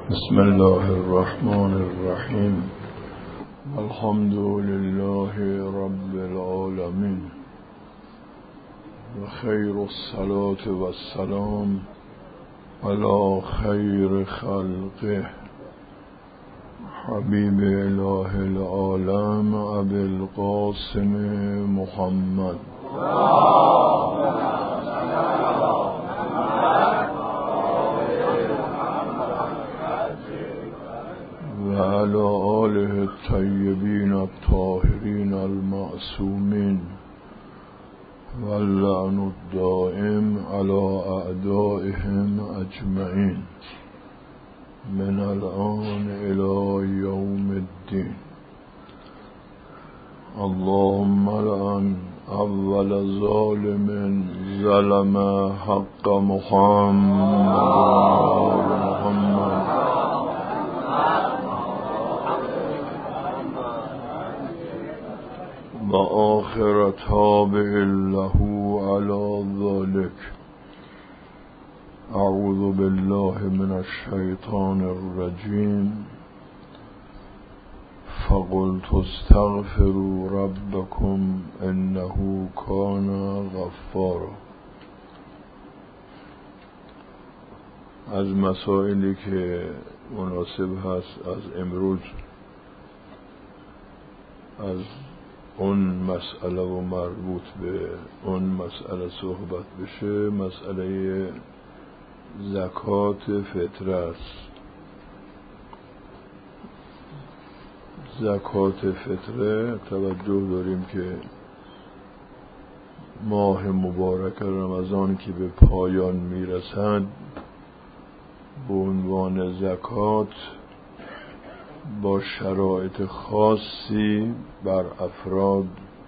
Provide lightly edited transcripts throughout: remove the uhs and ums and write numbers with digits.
بسم الله الرحمن الرحیم الحمد لله رب العالمین و خیر الصلاة و السلام علی خیر خلقه حبیب اله العالم ابی القاسم محمد و علی آله الطیبین الطاهرین المعصومین و اللعن الدائم علی اعدائهم اجمعین من الآن الی یوم الدین. اللهم لعن اول ظالم ظلم حق محمد و آخر تابع له علی ذلك. اعوذ بالله من الشیطان الرجیم. فقلت استغفروا ربكم انه كان غفارا. از مسائلی که مناسب هست از امروز از اون مسئله و مربوط به اون مسئله صحبت بشه، مسئله زکات فطره است. زکات فطره توجه داریم که ماه مبارک رمضان که به پایان میرسد به عنوان زکات با شرایط خاصی بر افراد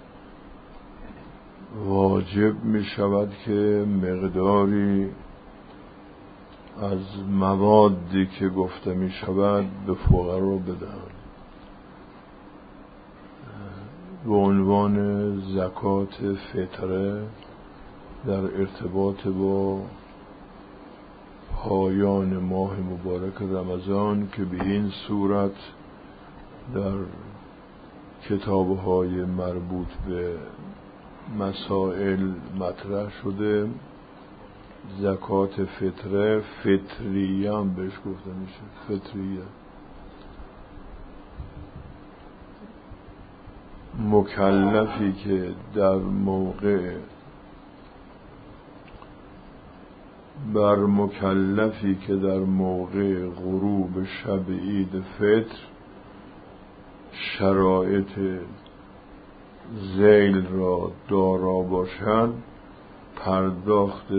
واجب می شود که مقداری از موادی که گفته می شود به فقرا بدهند به عنوان زکات فطره در ارتباط با پایان ماه مبارک رمضان که به این صورت در کتاب‌های مربوط به مسائل مطرح شده. زکات فطره، فطریه هم بهش گفته میشه، فطریه. مکلفی که در موقع غروب شب عید فطر شرایط ذیل را دارا باشد، پرداخت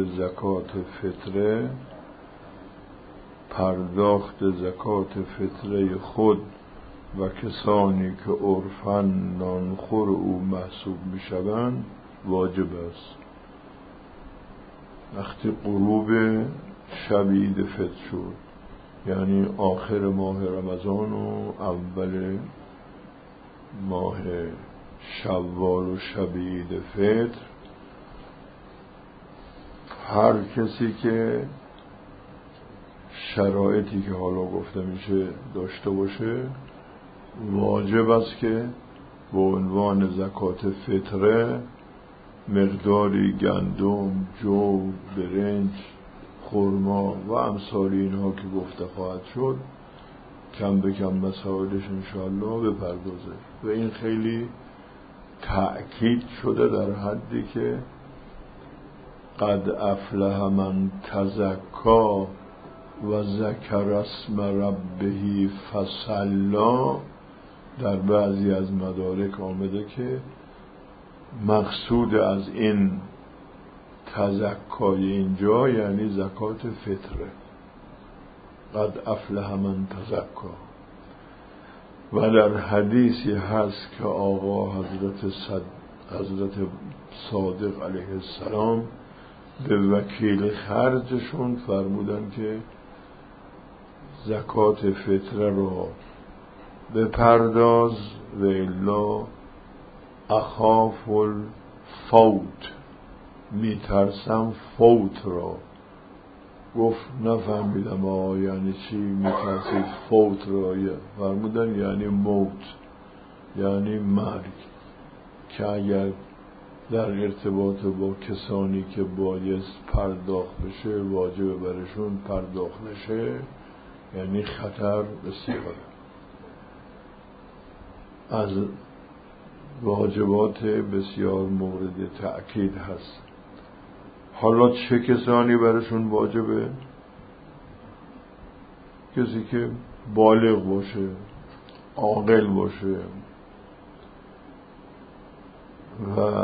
زکات فطره خود و کسانی که عرفاً نانخور او محسوب می شوند واجب است. وقتی غروب شب عید فطر شد، یعنی آخر ماه رمضان و اول ماه شوال و شب عید فطر، هر کسی که شرایطی که حالا گفته میشه داشته باشه واجب است که به عنوان زکات فطره مقداری گندم، جو، برنج، خرما و امثال اینها که گفته خواهد شد کم به کم مسائلش انشاءالله بپردازه. و این خیلی تأکید شده در حدی که قد افلح من تزکا و ذکر اسم ربه فصلی. در بعضی از مدارک آمده که مقصود از این تزکای اینجا یعنی زکات فطره. قد افلح من تزکا. و در حدیثی هست که آقا حضرت صادق علیه السلام به وکیل خرجشون فرمودن که زکات فطره را بپرداز و الا اخاف الفوت، میترسم فوت را گفت نفهمیدم آقا یعنی چی میترسید فوت را فرمودن یعنی موت، یعنی مرگ، که اگر در ارتباط با کسانی که بایست پرداخت بشه واجب برشون پرداخت نشه یعنی خطر بسیار از واجبات بسیار مورد تأکید هست. حالا چه کسانی برشون واجبه؟ کسی که بالغ باشه، عاقل باشه و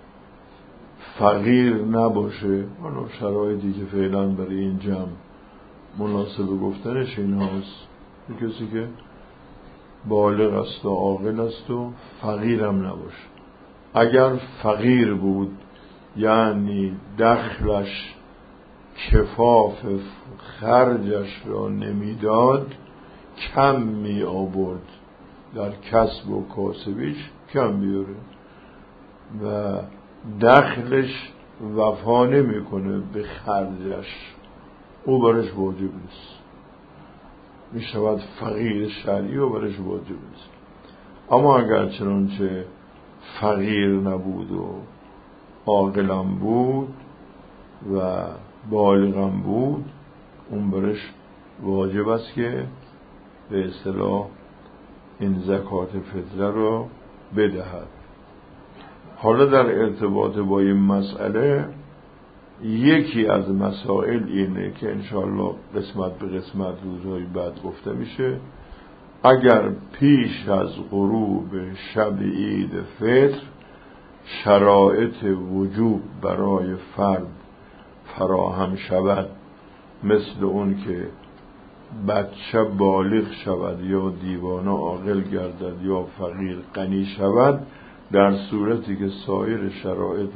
فقیر نباشه. حالا شرایطی که فعلا برای این جمع مناسب گفتنش این هاست، کسی که بالغ است و عاقل است و فقیرم نباشه. اگر فقیر بود یعنی دخلش کفاف خرجش را نمیداد، کم می آورد، در کسب و کاسبیش کم بیاره و دخلش وفا نمی کنه به خرجش، او برش واجب نیست، می شود فقیر شرعی و برش واجب نیست. اما اگر چنانچه فقیر نبود و عاقلم بود و بالغم بود، اون برش واجب است که به اصطلاح این زکات فطره رو بدهد. حالا در ارتباط با این مسئله یکی از مسائل اینه که انشاءالله قسمت به قسمت روزهای بعد گفته میشه. اگر پیش از غروب شب عید فطر شرایط وجوب برای فرد فراهم شود، مثل اون که بچه بالغ شود یا دیوانه عاقل گردد یا فقیر غنی شود، در صورتی که سایر شرایط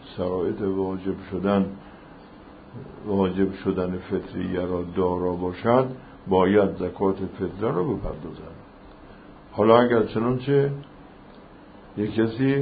واجب شدن فطریه را دارا باشد باید زکات فطره را بپردازد. حالا اگر چنانچه یک کسی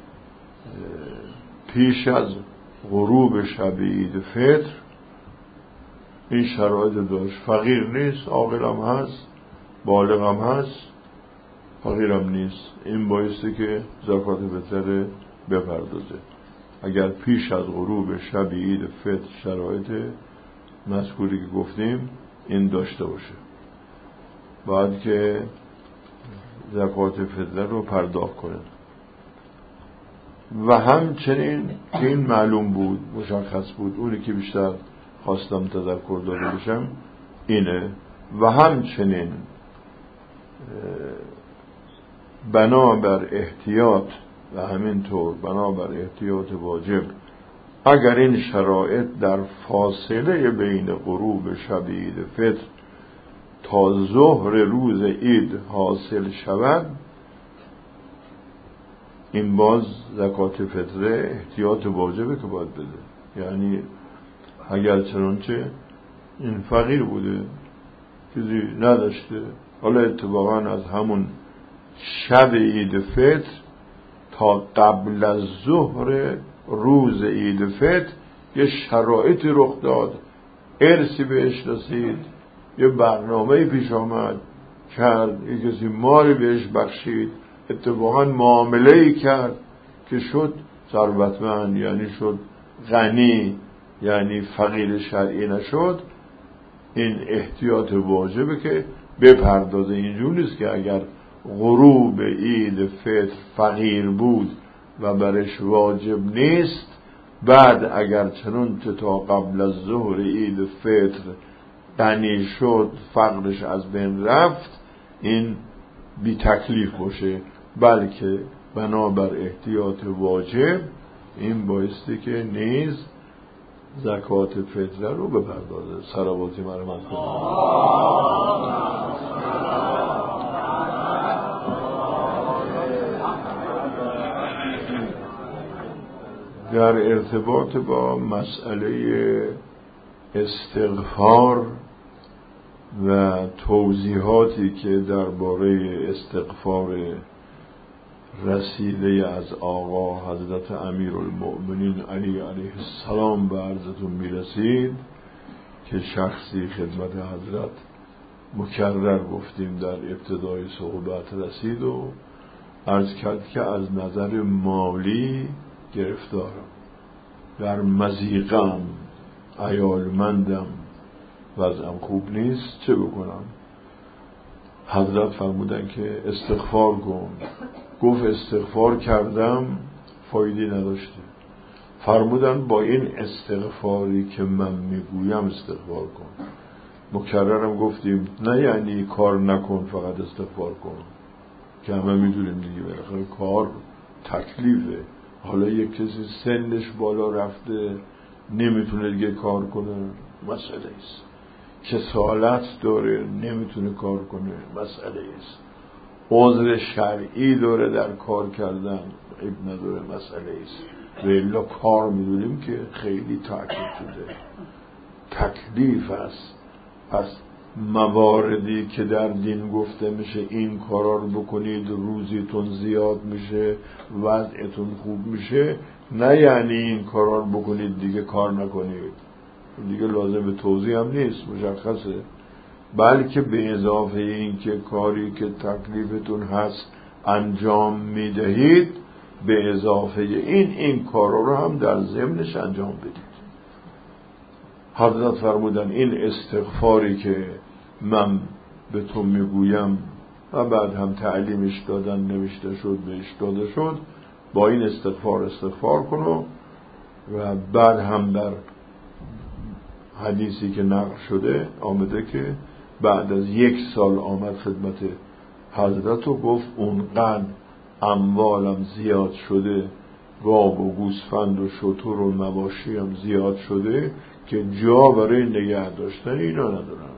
پیش از غروب شب عید فطر این شرایط داشت، فقیر نیست، عاقلم هست، بالغم هست، فقیرم نیست، این بایسته که زکات فطره بپردازه. اگر پیش از غروب شب عید فطر شرایط مذکوری که گفتیم این داشته باشه، باید که زکات فطره رو پرداخت کنه. و همچنین این معلوم بود، مشخص بود، اونی که بیشتر خواستم تذکر داده بشم اینه. و همچنین بنابر احتیاط و همینطور بنابر احتیاط واجب، اگر این شرایط در فاصله بین غروب شب عید فطر تا ظهر روز عید حاصل شود، این باز زکات فطره احتیاط واجبه که باید بده. یعنی اگر چنانچه این فقیر بوده، چیزی نداشته، حالا اتفاقا از همون شب عید فطر تا قبل از ظهر روز عید فطر یه شرایطی رخ داد، ارثی بهش رسید، یه برنامه پیش آمد کرد، یه کسی مالی بهش بخشید، اتفاقا معامله‌ای کرد که شد ثروتمند، یعنی شد غنی، یعنی فقیر شرعی نشد. این احتیاط واجبه که بپردازه. اینجور نیست که اگر غروب عید فطر فقیر بود و برش واجب نیست، بعد اگر چنون تا قبل از ظهر عید فطر غنی شد، فقرش از بین رفت، این بی تکلیف باشه، بلکه بنابر احتیاط واجب این بایستی که نیز زکات فطره رو بپردازه. صلواتی مرحمت کنید. در ارتباط با مسئله استغفار و توضیحاتی که درباره استغفار رسیده از آقا حضرت امیرالمؤمنین علی علیه السلام به عرضتون میرسید که شخصی خدمت حضرت مکرر گفتیم در ابتدای صحبت رسید و عرض کرد که از نظر مالی گرفتارم، در مضیقم، عیالمندم، وضعم خوب نیست، چه بکنم؟ حضرت فرمودن که استغفار کن. گفت استغفار کردم، فایده نداشته. فرمودن با این استغفاری که من میگویم استغفار کن. مکررم گفتیم نه یعنی کار نکن، فقط استغفار کن، که همه میدونیم دیگه بالاخره کار تکلیفه. حالا یک کسی سنش بالا رفته نمیتونه دیگه کار کنه، مسئله است. کسالت داره نمیتونه کار کنه، مسئله است. عذر شرعی داره در کار کردن، عیب نداره، مسئله است. و الا کار میدونیم که خیلی تاکید شده، تکلیف است. پس مواردی که در دین گفته میشه این کارا رو بکنید روزیتون زیاد میشه، وضعتون خوب میشه، نه یعنی این کارا رو بکنید دیگه کار نکنید، دیگه لازم به توضیح هم نیست، مشخصه. بلکه به اضافه این که کاری که تکلیفتون هست انجام میدهید، به اضافه این کارا رو هم در ضمنش انجام بدید. حضرت فرمودن این استغفاری که من به تو میگویم و بعد هم تعلیمش دادن، نوشته شد، بهش داده شد، با این استغفار کنو. و بعد هم در حدیثی که نقل شده آمده که بعد از 1 سال آمد خدمت حضرت و گفت اونقدر اموالم زیاد شده، گاو و گوسفند و شتر و مواشی هم زیاد شده که جا برای نگه داشتن اینا ندارم.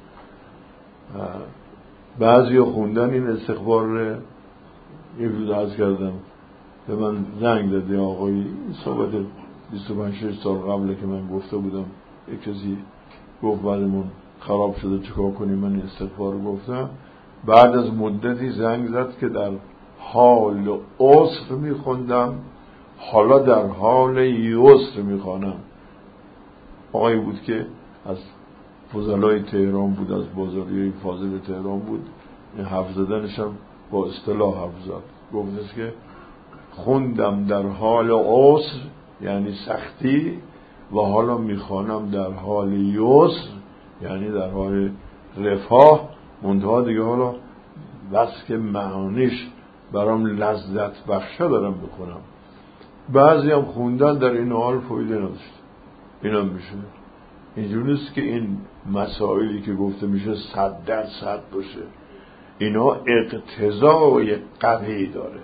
بعضی خوندن این استغفار رو، یه روز عرض کردم به من زنگ داده آقایی، این صحبت 25-6 سال قبله که من گفته بودم، یک کسی گفت بعدمون خراب شده چیکار کنیم، من استغفار رو گفتم. بعد از مدتی زنگ زد که در حال عسر میخوندم، حالا در حال یسر میخوانم. آقایی بود که از فضلای تهران بود، از بازاریای فاضل تهران بود. حرف زدنش هم با اصطلاح حرف زد، گفتش که خوندم در حال عسر یعنی سختی، و حالا میخوانم در حال یسر یعنی در حال رفاه. منتها دیگه حالا بس که معانیش برام لذت بخشه دارم بکنم. بعضی هم خوندن در این حال فایده نداشت. این هم میشه اینجور نیست که این مسائلی که گفته میشه 100% باشه. اینا اقتضای قوی داره،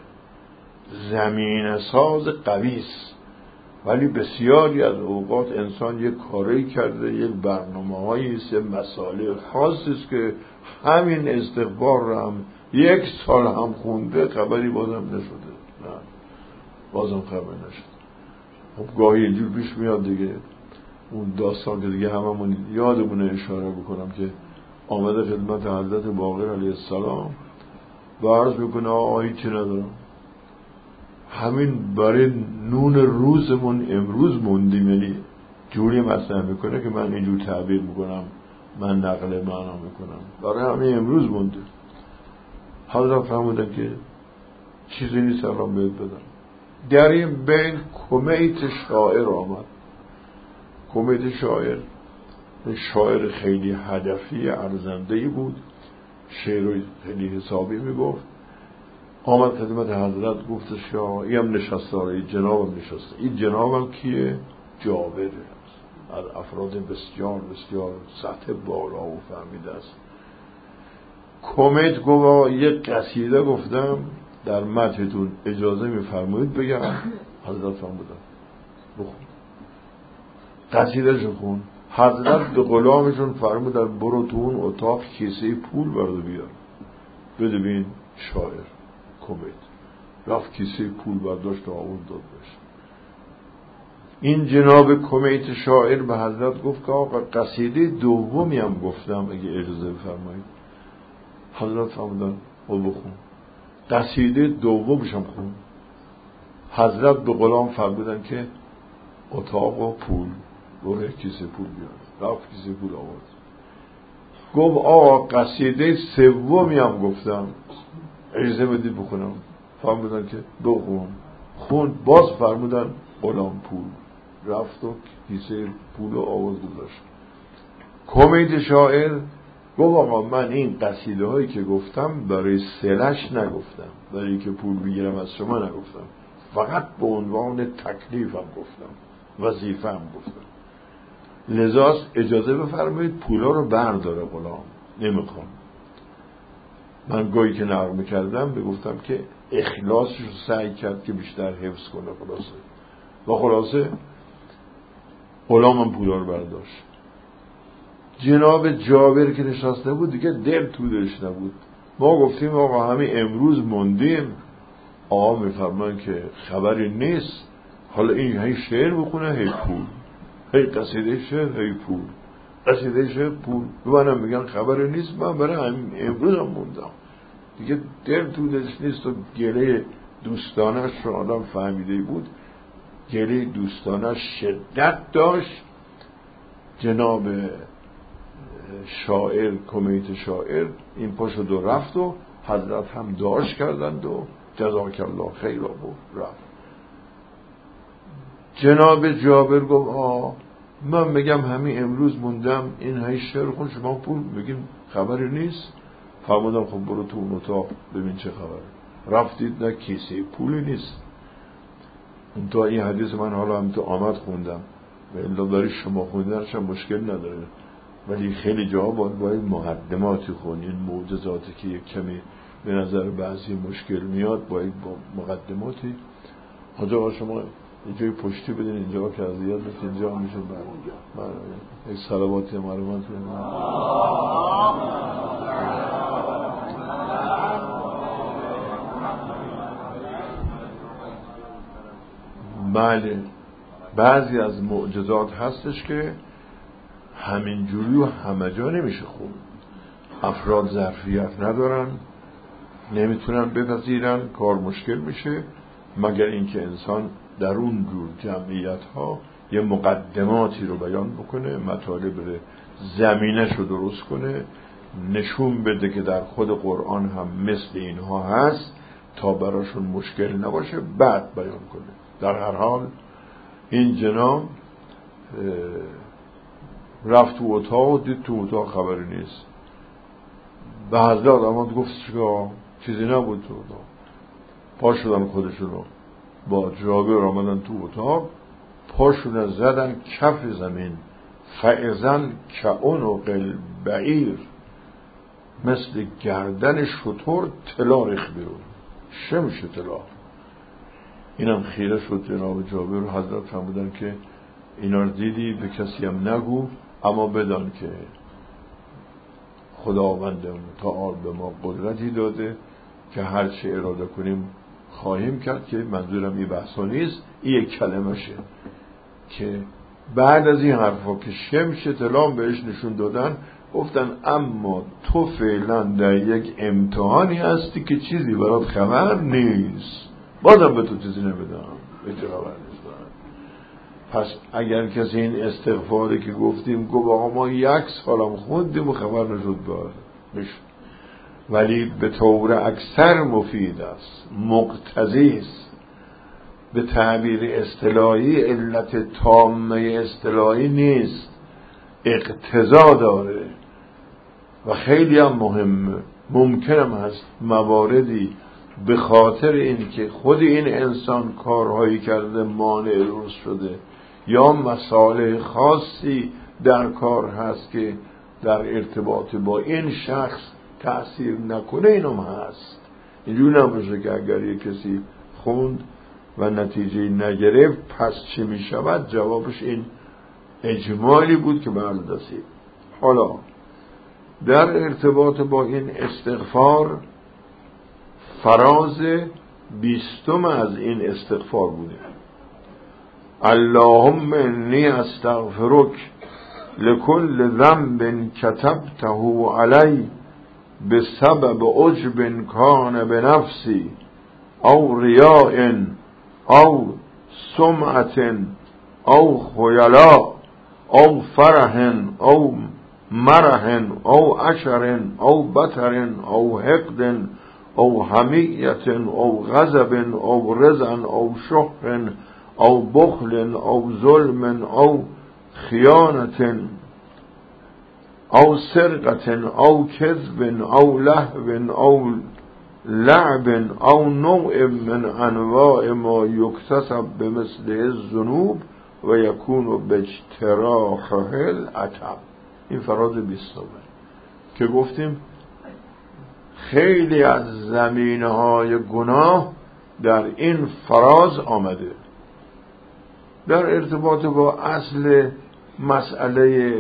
زمین ساز قوی است، ولی بسیاری از اوقات انسان یک کاری کرده، یک برنامه‌هایی است، مسائل خاصی است که همین استغفار رو هم 1 سال هم خونده خبری بازم نشده، نه بازم خبر نشد. خب گاهی اینجور پیش میاد دیگه. اون داستان که دیگه هممون یادمونه اشاره بکنم که آمده خدمت حضرت باقر علیه السلام و عرض میکنه آقایی چی ندارم، همین برای نون روزمون امروز موندیم. یعنی جوری مطرح میکنه که من اینجور تعبیر میکنم، من نقل معنا میکنم، برای همین امروز مونده. حضرت فرمودن که چیزی نیست الان بهت بدم. در این بین کمیت شاعر آمد. کمیت شاعر خیلی هدفی، ارزنده‌ای بود، شعر خیلی حسابی میگفت. آمد خدمت حضرت، گفتش که این هم نشسته، این جنابم نشسته. این جنابم کیه؟ جابره، از افراد بسیار بسیار سطح بالا و فهمیده است. کمیت گفت یک قصیده گفتم در متنتون، اجازه میفرمایید بگم؟ حضرت فرمودن بخون. قصیده شو خون. حضرت به غلامشون فرمودن برو تو اون اتاق کیسه پول برد بیار. ببین شاعر کمیت رفت کیسه پول برداشت و آورد داد بهش. این جناب کمیت شاعر به حضرت گفت که آقا قصیده دومی هم گفتم اگه اجازه بفرمایید. حضرت فرمودن او بخون. قصیده دومش هم خون. حضرت به غلام فرمودن که اتاق و پول، برو کیسه پول بیار. رفت کیسه پول آورد. گفت آقا قصیده سومی هم گفتم اجازه بدید بخونم. فرمودن که بخون. خوند. باز فرمودن غلام پول. رفت و کیسه پول آورد گذاشت. کمید شاعر گفت آقا من این قصیده هایی که گفتم برای سلش نگفتم، برای که پول بگیرم از شما نگفتم، فقط به عنوان تکلیفم گفتم، وظیفه‌ام گفتم. لذا اجازه بفرمایید پولا رو برداره غلام، نمیخوام. من گویی که نرمه کردم بگفتم که اخلاصش رو سعی کرد که بیشتر حفظ کنه. خلاصه غلامم پولا رو برداشت. جناب جابر که نشسته بود دیگه دل تودش نبود. ما گفتیم آقا همین امروز موندیم. آقا میفرمان که خبری نیست. حالا این هی شعر بخونه هی پول، هی قصیده شعر هی پول، قصیده شعر پول. منم میگن خبری نیست. من برای همین امروز هم موندم دیگه. دل تودش نیست و گله دوستانش رو آدم فهمیده بود. گله دوستانش شدت داشت. جناب شاعر، کمیت شاعر این پاشو دو رفت و حضرت هم داشت کردند و جزاک الله خیر بود رفت. جناب جابر گفت من میگم همین امروز موندم، این های شعر خون شما پول میگین خبری نیست. فرمودم خب برو تو اون اتاق ببین چه خبره. رفتید نه کیسه پولی نیست. اون تا این حدیث من حالا هم تو آمد خوندم و الا برای شما خوندنش هم مشکل نداره، ولی خیلی جاها باید مقدماتی خون. این معجزاتی که یک کمی به نظر بعضی مشکل میاد باید با مقدماتی. حاجا شما اینجای پشتی بدین اینجا که از یاد بکنید اینجا میشه من یک صلواتی معلومات بله. بعضی از معجزات هستش که همینجوری و همه جا نمیشه خون. افراد ظرفیت ندارن، نمیتونن بپذیرن، کار مشکل میشه، مگر اینکه انسان در اون جور جمعیت ها یه مقدماتی رو بیان بکنه، مطالب زمینش رو درست کنه، نشون بده که در خود قرآن هم مثل اینها هست تا براشون مشکل نباشه، بعد بیان کنه. در هر حال این جناب رفت تو اتاق و دید تو اتاق خبری نیست. به حضرت آمد گفت چیزی نبود تو اتاق. پا شدن خودشون رو با جابر آمدن تو اتاق، پاشون زدن کف زمین. فعزن کعنق البعیر، مثل گردن شتر طلا ریخت بیرون. شمش طلا. اینم خیره شد جناب جابر و حضرت فرمودن که اینا رو دیدی به کسی هم نگو، اما بدان که خداوند متعال به ما قدرتی داده که هر چه اراده کنیم خواهیم کرد. که منظورم این بحثا نیست، این یک کلمشه که بعد از این حرفا که شمش طلا بهش نشون دادن گفتن اما تو فعلا در یک امتحانی هستی که چیزی برات خبر نیست. بازم به تو چیزی نمیدم، به چه خبر نیست. پس اگر کسی این استغفاری که گفتیم گفت آقا ما 1 سالم خوندیم و خبر نشد باشه، ولی به طور اکثر مفید است، مقتضی است. به تعبیر اصطلاحی علت تامه اصطلاحی نیست، اقتضا داره و خیلی هم مهمه. ممکنم هست مواردی به خاطر این که خود این انسان کارهایی کرده مانع روز شده یا مسائل خاصی در کار هست که در ارتباط با این شخص تأثیر نکنه، اینم هست. اینجور نباشه که اگر یک کسی خوند و نتیجه نگرفت پس چه می شود؟ جوابش این اجمالی بود که برداشتید. حالا در ارتباط با این استغفار فراز 20 از این استغفار بوده. اللهم انی استغفرک لكل ذنب كتبته علی بسبب عجب کان بنفسی او ریاء او سمعة او خیلاء او فرح او مرح او عشر او بطر او حقد او حمیت او غضب او رضا او شح او بخل او ظلم او خیانت او سرقة او کذب او لهو او لعب او نوع من انواع ما یکتسب بمثل الذنوب و یکون باجتراحه العتب. این فراز 20 که گفتیم خیلی از زمینه‌های گناه در این فراز آمده در ارتباط با اصل مسئله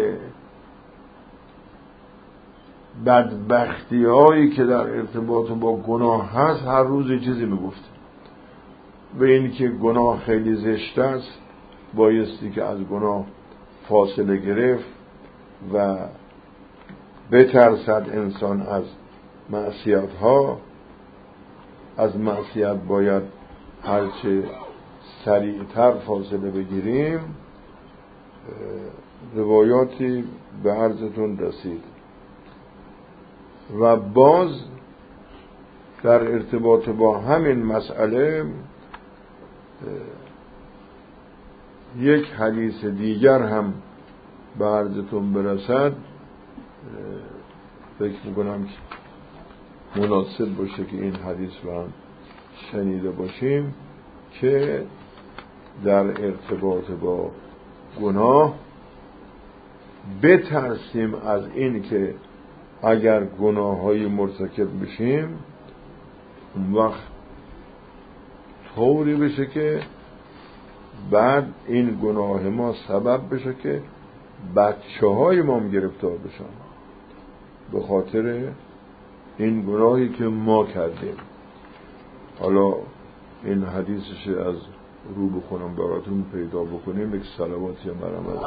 بدبختی هایی که در ارتباط با گناه هست. هر روز یه چیزی میگفته به این که گناه خیلی زشت است، بایستی که از گناه فاصله گرفت و بترسد انسان از معصیت ها. از معصیت باید هرچه سریعتر فاصله بگیریم. روایاتی به عرضتون رسید. و باز در ارتباط با همین مسئله یک حدیث دیگر هم به عرضتون برسد. فکر میکنم که مناسب باشه که این حدیث رو هم شنیده باشیم که در ارتباط با گناه بترسیم از این که اگر گناه‌های مرتکب بشیم اون وقت طوری بشه که بعد این گناه ما سبب بشه که بچه‌های ما هم گرفتار بشن به خاطر این گناهی که ما کردیم. حالا این حدیثش از رو بخونم براتون پیدا بکنیم. یک صلواتی هم برام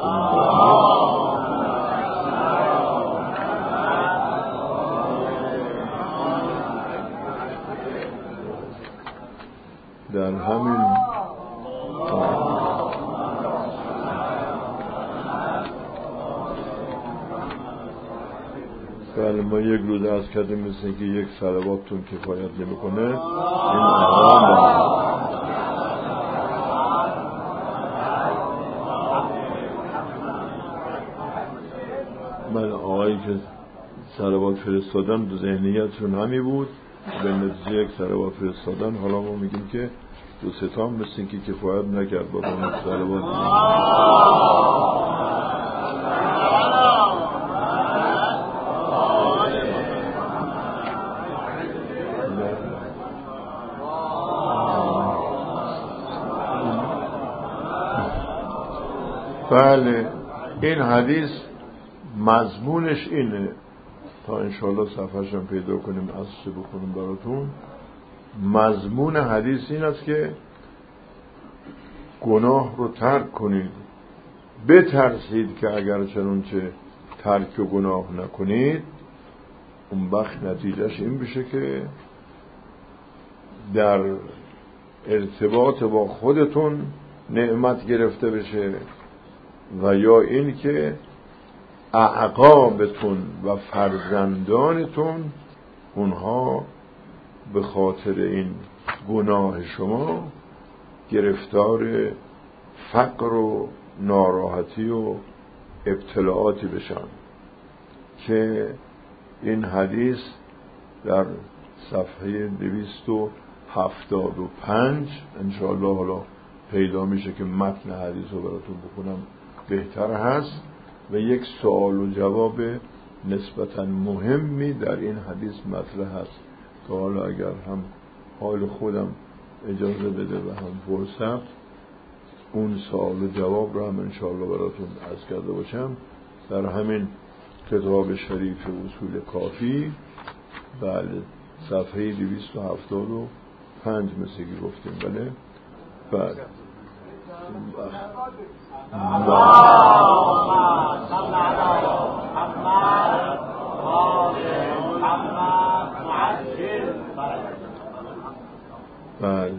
در همین بله ما یک روز از کردیم مثل که یک صلواتتون کفایت نمیکنه. این من آقایی که صلوات فرستادن دو ذهنیتشون همی بود به نتیجه یک صلوات فرستادن. حالا ما میگیم که دو ستام مثل که کفایت نکرد با اون صلوات. بله این حدیث مضمونش اینه تا انشاءالله صفحه‌ش هم پیدا کنیم از بخونیم براتون. مضمون حدیث این است که گناه رو ترک کنید، بترسید که اگر چنانچه ترک و گناه نکنید اون وقت نتیجهش این بشه که در ارتباط با خودتون نعمت گرفته بشه و یا این که اعقابتون و فرزندانتون اونها به خاطر این گناه شما گرفتار فقر و ناراحتی و ابتلاعاتی بشن. که این حدیث در صفحه 275 انشاءالله حالا پیدا میشه که متن حدیث رو براتون بکنم بهتر هست و یک سوال و جواب نسبتاً مهمی در این حدیث مطرح هست که حالا اگر هم حال خودم اجازه بده و هم فرصت اون سوال و جواب رو هم انشاءالله براتون عرض کرده باشم در همین کتاب شریف اصول کافی. بله صفحه 275 مثل که گفتیم. بله بله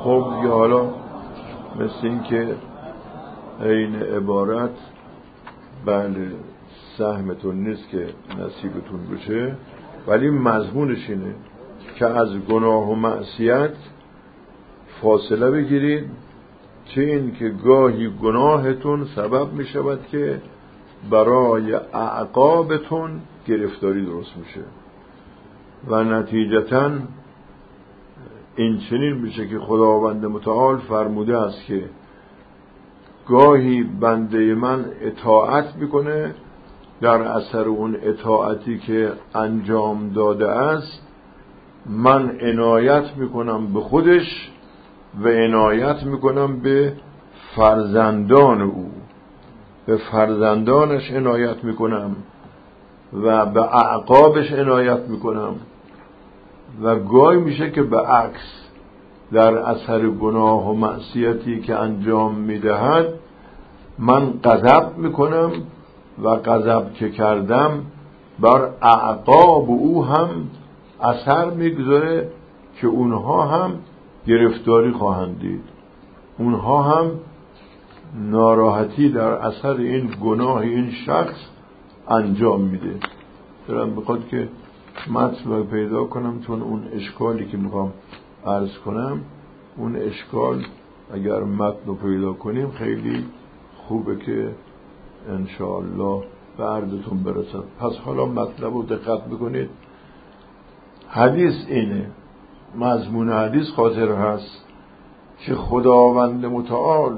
خب یه حالا مثل این که این عبارت بله سهمتون نیست که نصیبتون بشه، ولی مضمونش اینه که از گناه و معصیت فاصله بگیرید، چه این که گاهی گناهتون سبب می شود که برای اعقابتون گرفتاری درست میشه و نتیجتاً این چنین میشه که خداوند متعال فرموده است که گاهی بنده من اطاعت میکنه، در اثر اون اطاعتی که انجام داده است من عنایت میکنم به خودش و عنایت میکنم به فرزندان او، به فرزندانش عنایت میکنم و به اعقابش عنایت میکنم. و گاهی میشه که به عکس در اثر گناه و معصیتی که انجام میدهد من غضب میکنم و غضب که کردم بر اعقاب او هم اثر میگذاره که اونها هم گرفتاری خواهند دید، اونها هم ناراحتی در اثر این گناه این شخص انجام میده. دارم بخواد که متن رو پیدا کنم، چون اون اشکالی که میخوام عرض کنم اون اشکال اگر متن رو پیدا کنیم خیلی خوبه که انشاءالله به عرضتون برسد. پس حالا مطلب رو دقت بکنید. حدیث اینه، مضمون حدیث خاطر هست که خداوند متعال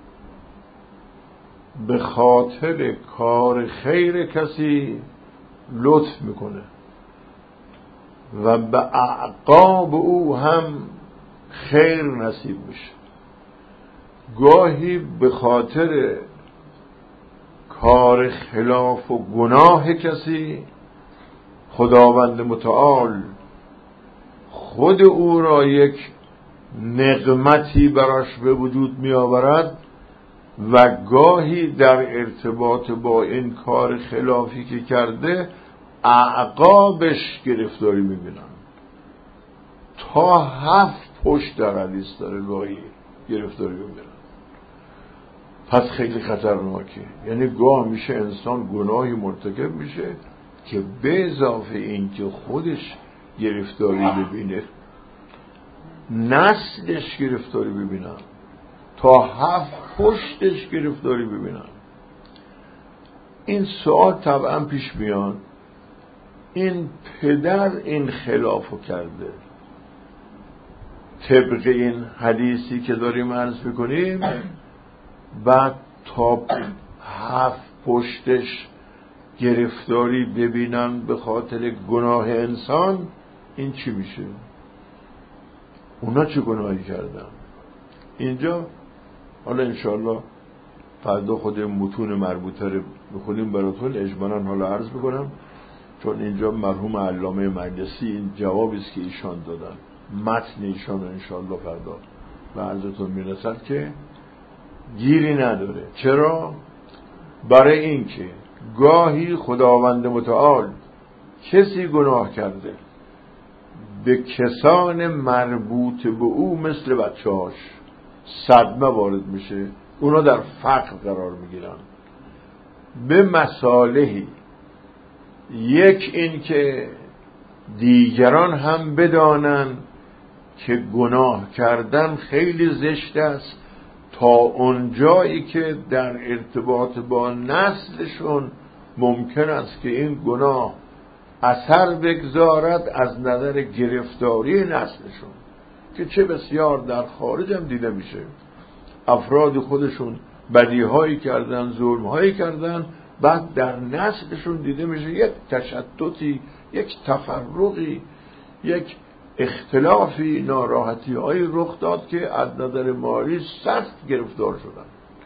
به خاطر کار خیر کسی لطف میکنه و به اعقاب او هم خیر نصیب میشه. گاهی به خاطر کار خلاف و گناه کسی خداوند متعال خود او را یک نقمتی براش به وجود می آورد و گاهی در ارتباط با این کار خلافی که کرده اعقابش گرفتاری می بینن. تا 7 پشت در حدیث داره گاهی گرفتاری می بینن. پس خیلی خطرناکه. یعنی گاه میشه انسان گناهی مرتکب میشه که به اضافه این که خودش گرفتاری ببینه نسلش گرفتاری ببینن، تا 7 پشتش گرفتاری ببینن. این سوال طبعا پیش میاد، این پدر این خلافو کرده طبق این حدیثی که داریم عرض میکنیم، بعد تا 7 پشتش گرفتاری ببینن به خاطر گناه انسان، این چی میشه؟ اونا چه گناهی کردن؟ اینجا حالا انشاءالله فردا خود متون مربوطه رو بخونیم براتون اجمالاً حالا عرض بکنم، چون اینجا مرحوم علامه مجلسی این جوابی است که ایشان دادن، متن ایشان رو انشاءالله فردا به عرضتون میرسد که گیری نداره. چرا؟ برای اینکه گاهی خداوند متعال کسی گناه کرده به کسان مربوط به او مثل بچه‌هاش صدمه وارد میشه، اونا در فقر قرار میگیرن به مصالحی. یک این که دیگران هم بدانن که گناه کردن خیلی زشت است، تا اونجایی که در ارتباط با نسلشون ممکن است که این گناه اثر بگذارد از نظر گرفتاری نسلشون، که چه بسیار در خارج هم دیده میشه. افراد خودشون بدیهایی کردن، ظلمهایی کردن، بعد در نسلشون دیده میشه یک تشتتی، یک تفرقی، یک اختلافی، ناراحتی های رخ داد که از نظر مالی سخت گرفتار شدن.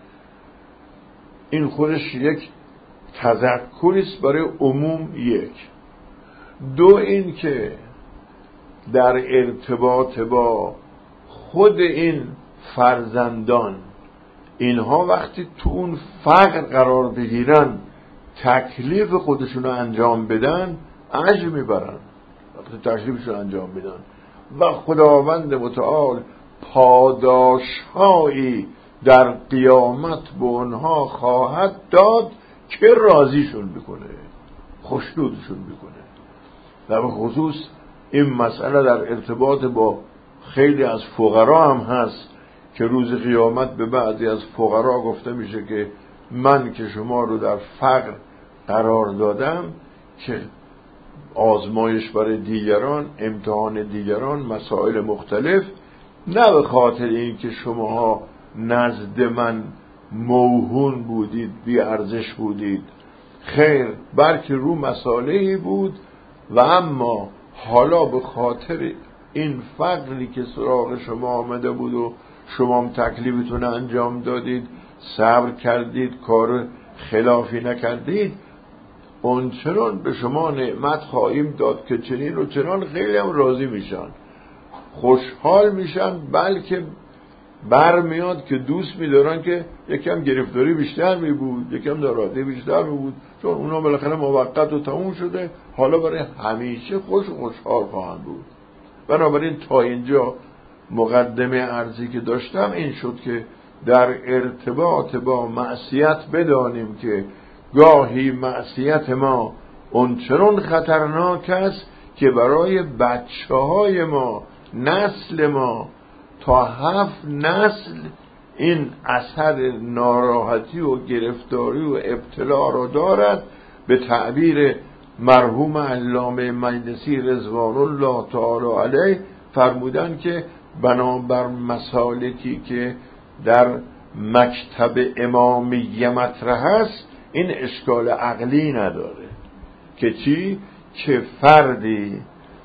این خودش یک تذکری است برای عموم. یک. دو این که در ارتباط با خود این فرزندان، اینها وقتی تو اون فقر قرار بگیرن تکلیف خودشون رو انجام بدن عجب میبرن وقتی تکلیفشون انجام بدن، و خداوند متعال پاداشهایی در قیامت به اونها خواهد داد که راضیشون میکنه، خوشنودشون میکنه. در خصوص این مسئله در ارتباط با خیلی از فقرا هم هست که روز قیامت به بعضی از فقرا گفته میشه که من که شما رو در فقر قرار دادم که آزمایش برای دیگران، امتحان دیگران، مسائل مختلف، نه به خاطر این که شماها نزد من موهون بودید، بی ارزش بودید، خیر، بلکه رو مسائلی بود و اما حالا به خاطر این فقری که سراغ شما آمده بود و شما هم تکلیفتون انجام دادید، صبر کردید، کار خلافی نکردید، اونچنان به شما نعمت خواهیم داد که چنین و چنان خیلی هم راضی میشن، خوشحال میشن، بلکه برمیاد که دوست میدارن که یکم گرفتاری بیشتر میبود، یکم ناراحتی بیشتر میبود، چون اونا بالاخره موقت و تموم شده، حالا برای همیشه خوشحال خواهند بود. بنابراین تا اینجا مقدمه عرضی که داشتم این شد که در ارتباط با معصیت بدانیم که گاهی معصیت ما اونچنان خطرناک است که برای بچه‌های ما، نسل ما تا 7 نسل این اثر ناراحتی و گرفتاری و ابتلا را دارد. به تعبیر مرحوم علامه مجلسی رضوان الله تعالی علیه فرمودن که بنابر مسالکی که در مکتب امامیه مطرح است، این اشکال عقلی نداره که چی؟ که فردی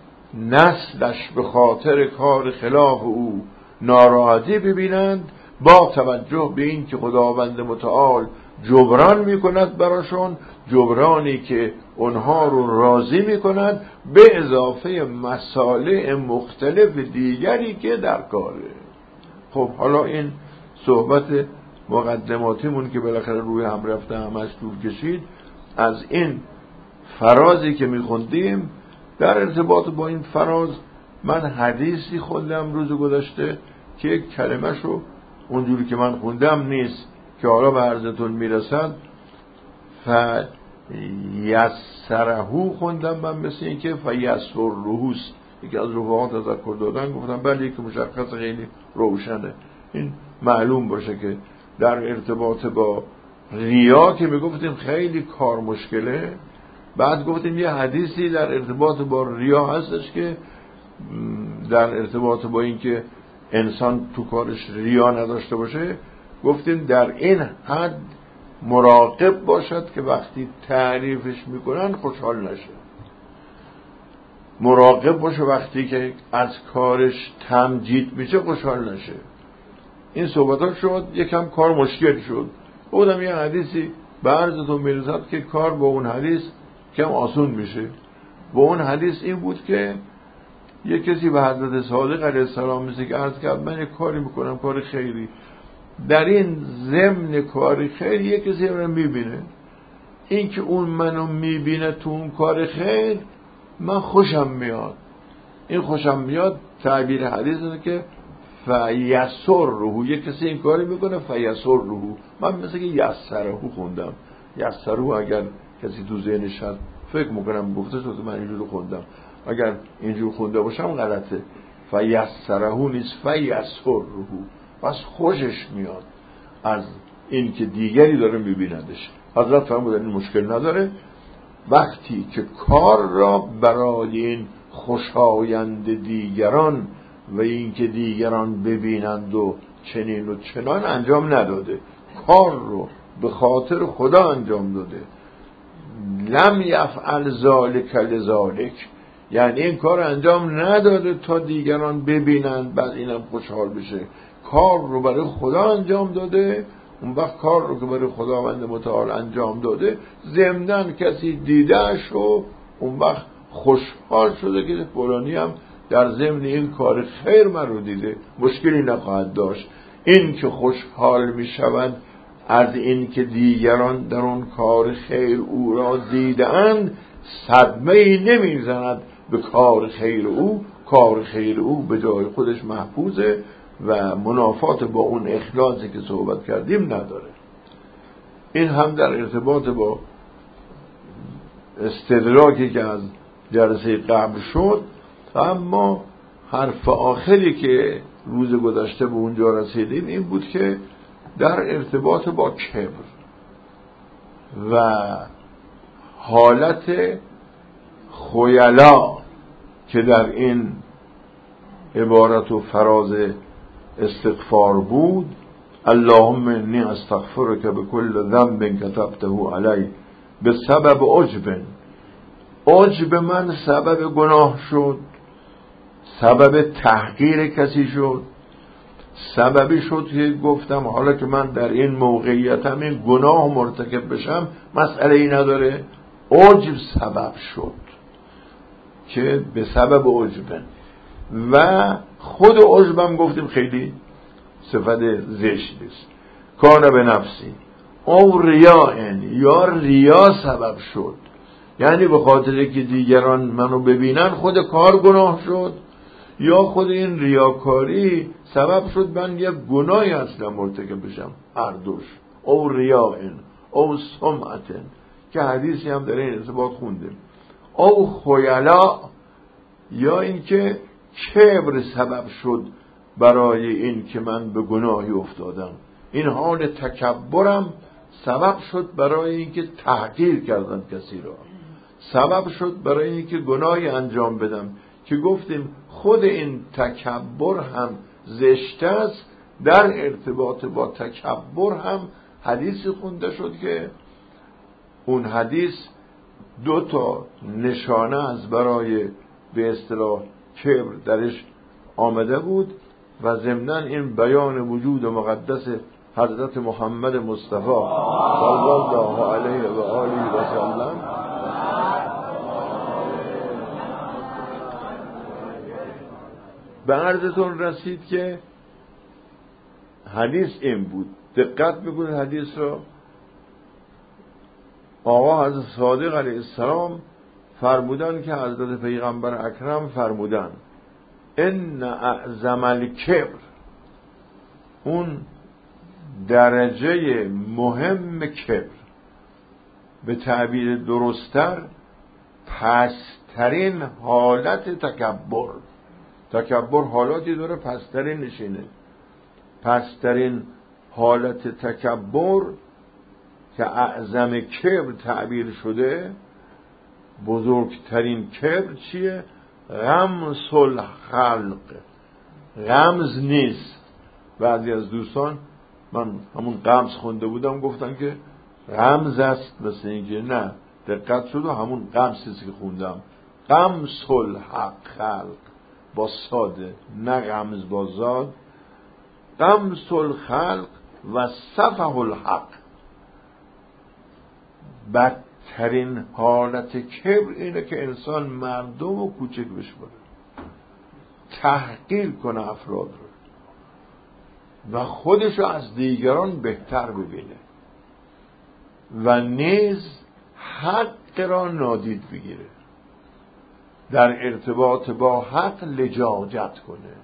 نسلش به خاطر کار خلاف او ناراحتی ببینند، با توجه به این که خداوند متعال جبران میکند براشون، جبرانی که اونها رو راضی میکند به اضافه مصالح مختلف دیگری که در کاره. خب حالا این صحبت مقدماتیمون که بالاخره روی هم رفته همش طول کشید، از این فرازی که میخوندیم، در ارتباط با این فراز من حدیثی خوندم روز گذشته که یک کلمه‌شو اونجوری که من خوندم نیست که حالا به عرضتون میرسد، فیسرهو خوندم من، مثل این که فیسرهوست. یکی از رفقا تذکر دادن، گفتم بله که مشخص خیلی روشنه، این معلوم باشه که در ارتباط با ریا که میگفتیم خیلی کار مشکله. بعد گفتیم یه حدیثی در ارتباط با ریا هستش که در ارتباط با این که انسان تو کارش ریا نداشته باشه، گفتیم در این حد مراقب باشد که وقتی تعریفش میکنن خوشحال نشه، مراقب باشه وقتی که از کارش تمجید میشه خوشحال نشه. این صحبتات شد، یکم کار مشکل شد. بودم یه حدیثی به عرضتون میرسد که کار با اون حدیث کم آسون میشه. با اون حدیث این بود که یه کسی به حضرت صادق علیه السلام مثل که عرض کرد من یک کاری میکنم، کار خیری، در این ضمن کار خیر یه کسی رو میبینه، این که اون منو میبینه تو اون کار خیر من خوشم میاد. این خوشم میاد تعبیر حدیث اینه که فیسرهو، یه کسی این کاری میکنه فیسرهو. من مثل که یسرهو خوندم، یسرهو اگر کسی تو ذهنش هست فکر میکنم گفته شده من اینجور خوندم، اگر اینجور خونده باشم غلطه. فیسرهو نیست فیسرهو، پس خوشش میاد از این که دیگری داره میبیندش. حضرت فرمودن این مشکل نداره، وقتی که کار را برای این خوشایند دیگران و این که دیگران ببینند و چنین و چنان انجام نداده، کار رو به خاطر خدا انجام داده، لم یفعل ذالک لذالک، یعنی این کار انجام نداده تا دیگران ببینند بعد اینم خوشحال بشه، کار رو برای خدا انجام داده. اون وقت کار رو که برای خداوند متعال انجام داده، ضمناً کسی دیدهش و اون وقت خوشحال شده که فلانی هم در ضمن این کار خیر من رو دیده، مشکلی نخواهد داشت. این که خوشحال می شود از این که دیگران در اون کار خیر او را دیدند، صدمه ای نمی زند به کار خیر او. کار خیر او به جای خودش محفوظه و منافات با اون اخلاصی که صحبت کردیم نداره. این هم در ارتباط با استدراکی که از جلسه قبل شد. اما حرف آخری که روز گذشته به اونجا رسیدیم این بود که در ارتباط با کبر و حالت خیلا که در این عبارت و فراز استغفار بود، اللهم انی استغفرک بكل ذنب كتبته علی بسبب عجب من سبب گناه شد، سبب تحقیر کسی شد، سببی شد که گفتم حالا که من در این موقعیتم این گناه مرتکب بشم مسئله ای نداره. عجب سبب شد که به سبب عجب و خود عجبم گفتیم خیلی صفت زشت است. کان به نفسی او ریاء یا ریا سبب شد، یعنی به خاطر که دیگران منو ببینن خود کار گناه شد، یا خود این ریاکاری سبب شد من یک گناهی اصلا مرتکب بشم. هر دوش او ریاء او سمعت که حدیثی هم در این ارتباط خوندیم، او خیلا یا اینکه کبر سبب شد برای این که من به گناهی افتادم. این حال تکبرم سبب شد برای اینکه تحقیر کردم کسی را، سبب شد برای اینکه گناهی انجام بدم که گفتیم خود این تکبر هم زشت است. در ارتباط با تکبر هم حدیثی خونده شد که اون حدیث 2 نشانه از برای به اصطلاح کبر درش آمده بود و ضمناً این بیان وجود مقدس حضرت محمد مصطفی صلی الله علیه و آله و سلم به عرضتون رسید که حدیث این بود. دقت بکنید حدیث رو. آقا حضرت صادق علیه السلام فرمودن که حضرت پیغمبر اکرم فرمودن ان اعظم الکبر، اون درجه مهم کبر، به تعبیر درستر پسترین حالت تکبر. تکبر حالاتی داره پسترین نشینه. پسترین حالت تکبر که اعظم کبر تعبیر شده، بزرگترین کبر چیه؟ غمز الخلق، غمز نیست. بعضی از دوستان من همون غمز خونده بودم گفتن که غمز است، مثل اینکه نه، دقت شد و همون غمزی که خوندم غمز الحق خلق با ساده، نه غمز با زاد. غمز الخلق و سفه الحق. بدترین حالت کبر اینه که انسان مردم و کوچک بشماره، تحقیر کنه افراد رو و خودشو از دیگران بهتر ببینه و نیز حق را نادید بگیره، در ارتباط با حق لجاجت کنه.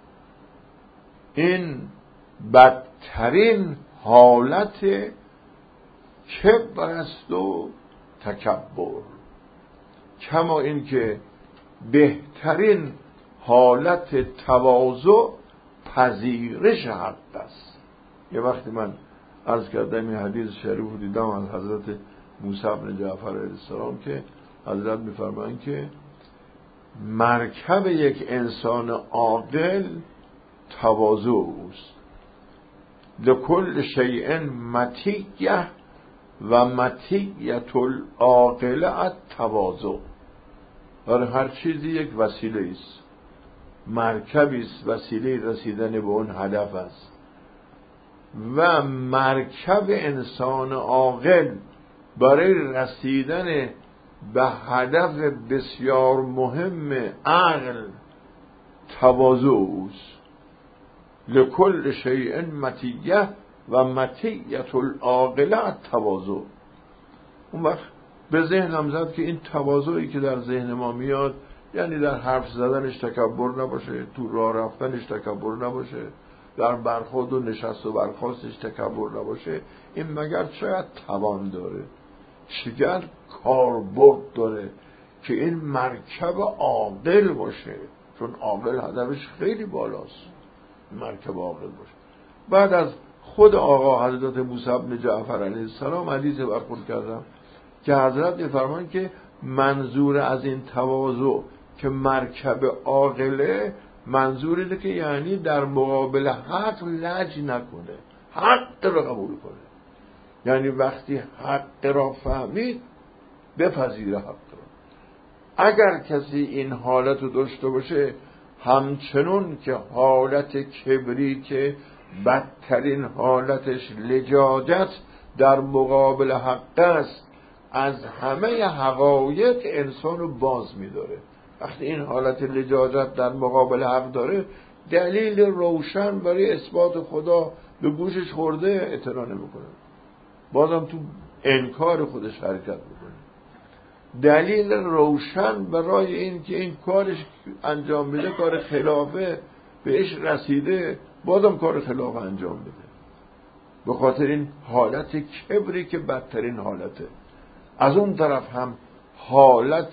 این بدترین حالت کبر است و تکبر، کما این که بهترین حالت تواضع پذیرش حق است. یه وقتی من عرض کردم این حدیث شریف رو دیدم از حضرت موسی بن جعفر علیه السلام که حضرت می‌فرمایند که مرکب یک انسان عاقل تواضع اوست. لکل شیء مطیه و مطیت العاقله التواضع. برای هر چیزی یک وسیله است، مرکبی است، وسیله رسیدن به اون هدف است و مرکب انسان عاقل برای رسیدن به هدف بسیار مهم عقل تواضع اوست. لکل شیء مطیه و مطیت العاقله التواضع. اون وقت به ذهنم زد که این تواضعی که در ذهن ما میاد یعنی در حرف زدنش تکبر نباشه، تو راه رفتنش تکبر نباشه، در برخورد و نشست و برخاستش تکبر نباشه. این مگر چقدر توان داره، چقدر کاربرد داره که این مرکب عاقل باشه، چون عاقل هدفش خیلی بالاست، مرکب عاقل باشه. بعد از خود آقا حضرت موسی بن جعفر علیه السلام حدیث برخورد کردم که حضرت می‌فرمایند که منظور از این تواضع که مرکب عاقله، منظور اینه که یعنی در مقابل حق لج نکنه، حق رو قبول کنه. یعنی وقتی حق را فهمید بپذیره حق را. اگر کسی این حالت رو داشته باشه، همچنون که حالت کبری که بدترین حالتش لجاجت در مقابل حق است، از همه حقایق انسان رو باز می‌داره. وقتی این حالت لجاجت در مقابل حق داره، دلیل روشن برای اثبات خدا به گوشش خورده، اعتنا نمی‌کنه، بازم تو انکار خودش حرکت می‌کنه. دلیل روشن برای این که این کارش انجام میده کار خلافه، بهش رسیده، بازم کار خلاف انجام میده، به خاطر این حالت کبری که بدترین حالته. از اون طرف هم حالت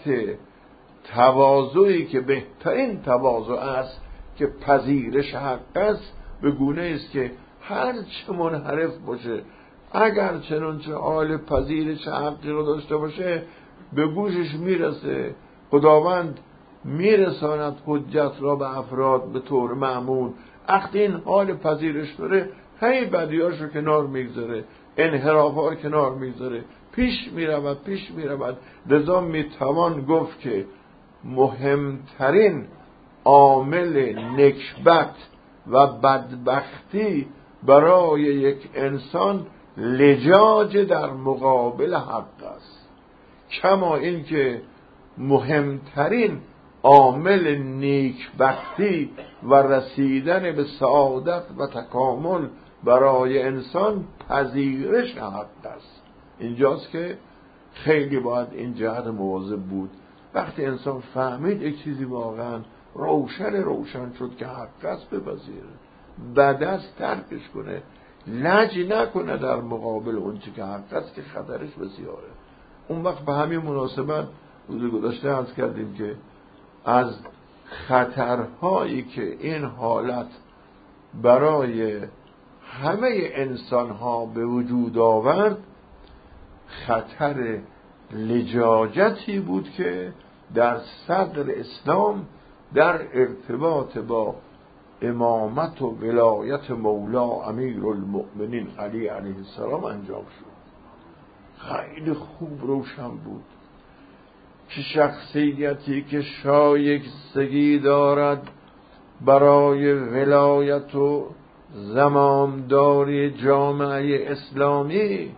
تواضعی که بهترین تواضع است که پذیرش حق است، به گونه است که هر چه منحرف باشه، اگر چنانچه حال پذیرش حقی رو داشته باشه، به گوشش میرسه، خداوند میرساند حجت را به افراد به طور معمول. وقتی این حال پذیرش داره، هی بدیاش رو کنار میگذاره، انحرافا رو کنار میگذاره، پیش میرود. لذا میتوان گفت که مهمترین عامل نکبت و بدبختی برای یک انسان لجاج در مقابل حق است، کما این که مهمترین عامل نیکبختی و رسیدن به سعادت و تکامل برای انسان پذیرش حق است. اینجاست که خیلی باید این جهت مواظب بود. وقتی انسان فهمید یک چیزی واقعا روشن شد که حق است، بپذیره، بعد از ترکش کنه، لج نکنه در مقابل اون چی که حق است که خطرش بسیاره. اون وقت به همین مناسبت روز گذشته عرض کردیم که از خطرهایی که این حالت برای همه انسانها به وجود آورد، خطر لجاجتی بود که در صدر اسلام در ارتباط با امامت و ولایت مولا امیر المؤمنین علی علیه السلام انجام شد. خیلی خوب روشن بود که شخصیتی که شایستگی دارد برای ولایت و زمامداری جامعه اسلامی،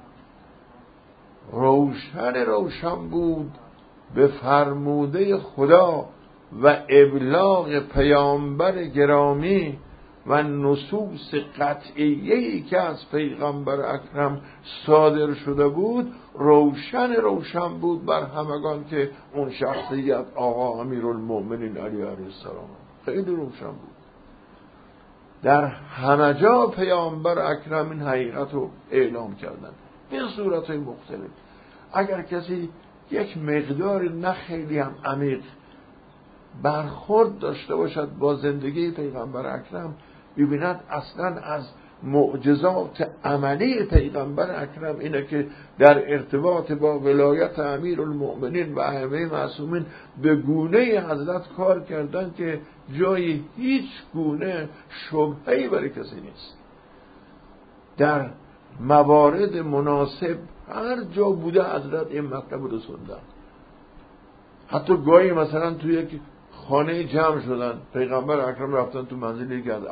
روشن بود به فرموده خدا و ابلاغ پیامبر گرامی و نصوص قطعیه‌ای که از پیغمبر اکرم صادر شده بود. روشن بود بر همگان که اون شخصیت آقا امیرالمؤمنین علی علیه السلام خیلی روشن بود. در همه جا پیامبر اکرم این حقیقت رو اعلام کردن به صورت‌های مختلف. اگر کسی یک مقدار نه خیلی هم عمیق برخورد داشته باشد با زندگی پیغمبر اکرم، ببیند اصلا از معجزات عملی پیغمبر اکرم اینه که در ارتباط با ولایت امیر المؤمنین و ائمه معصومین به گونه حضرت کار کردن که جای هیچ گونه شبهه‌ای برای کسی نیست. در موارد مناسب هر جا بوده حضرت این مطلب رو رسوندن. حتی گاهی مثلا توی یک خانه جمع شدن، پیغمبر اکرم رفتن تو منزل یکی از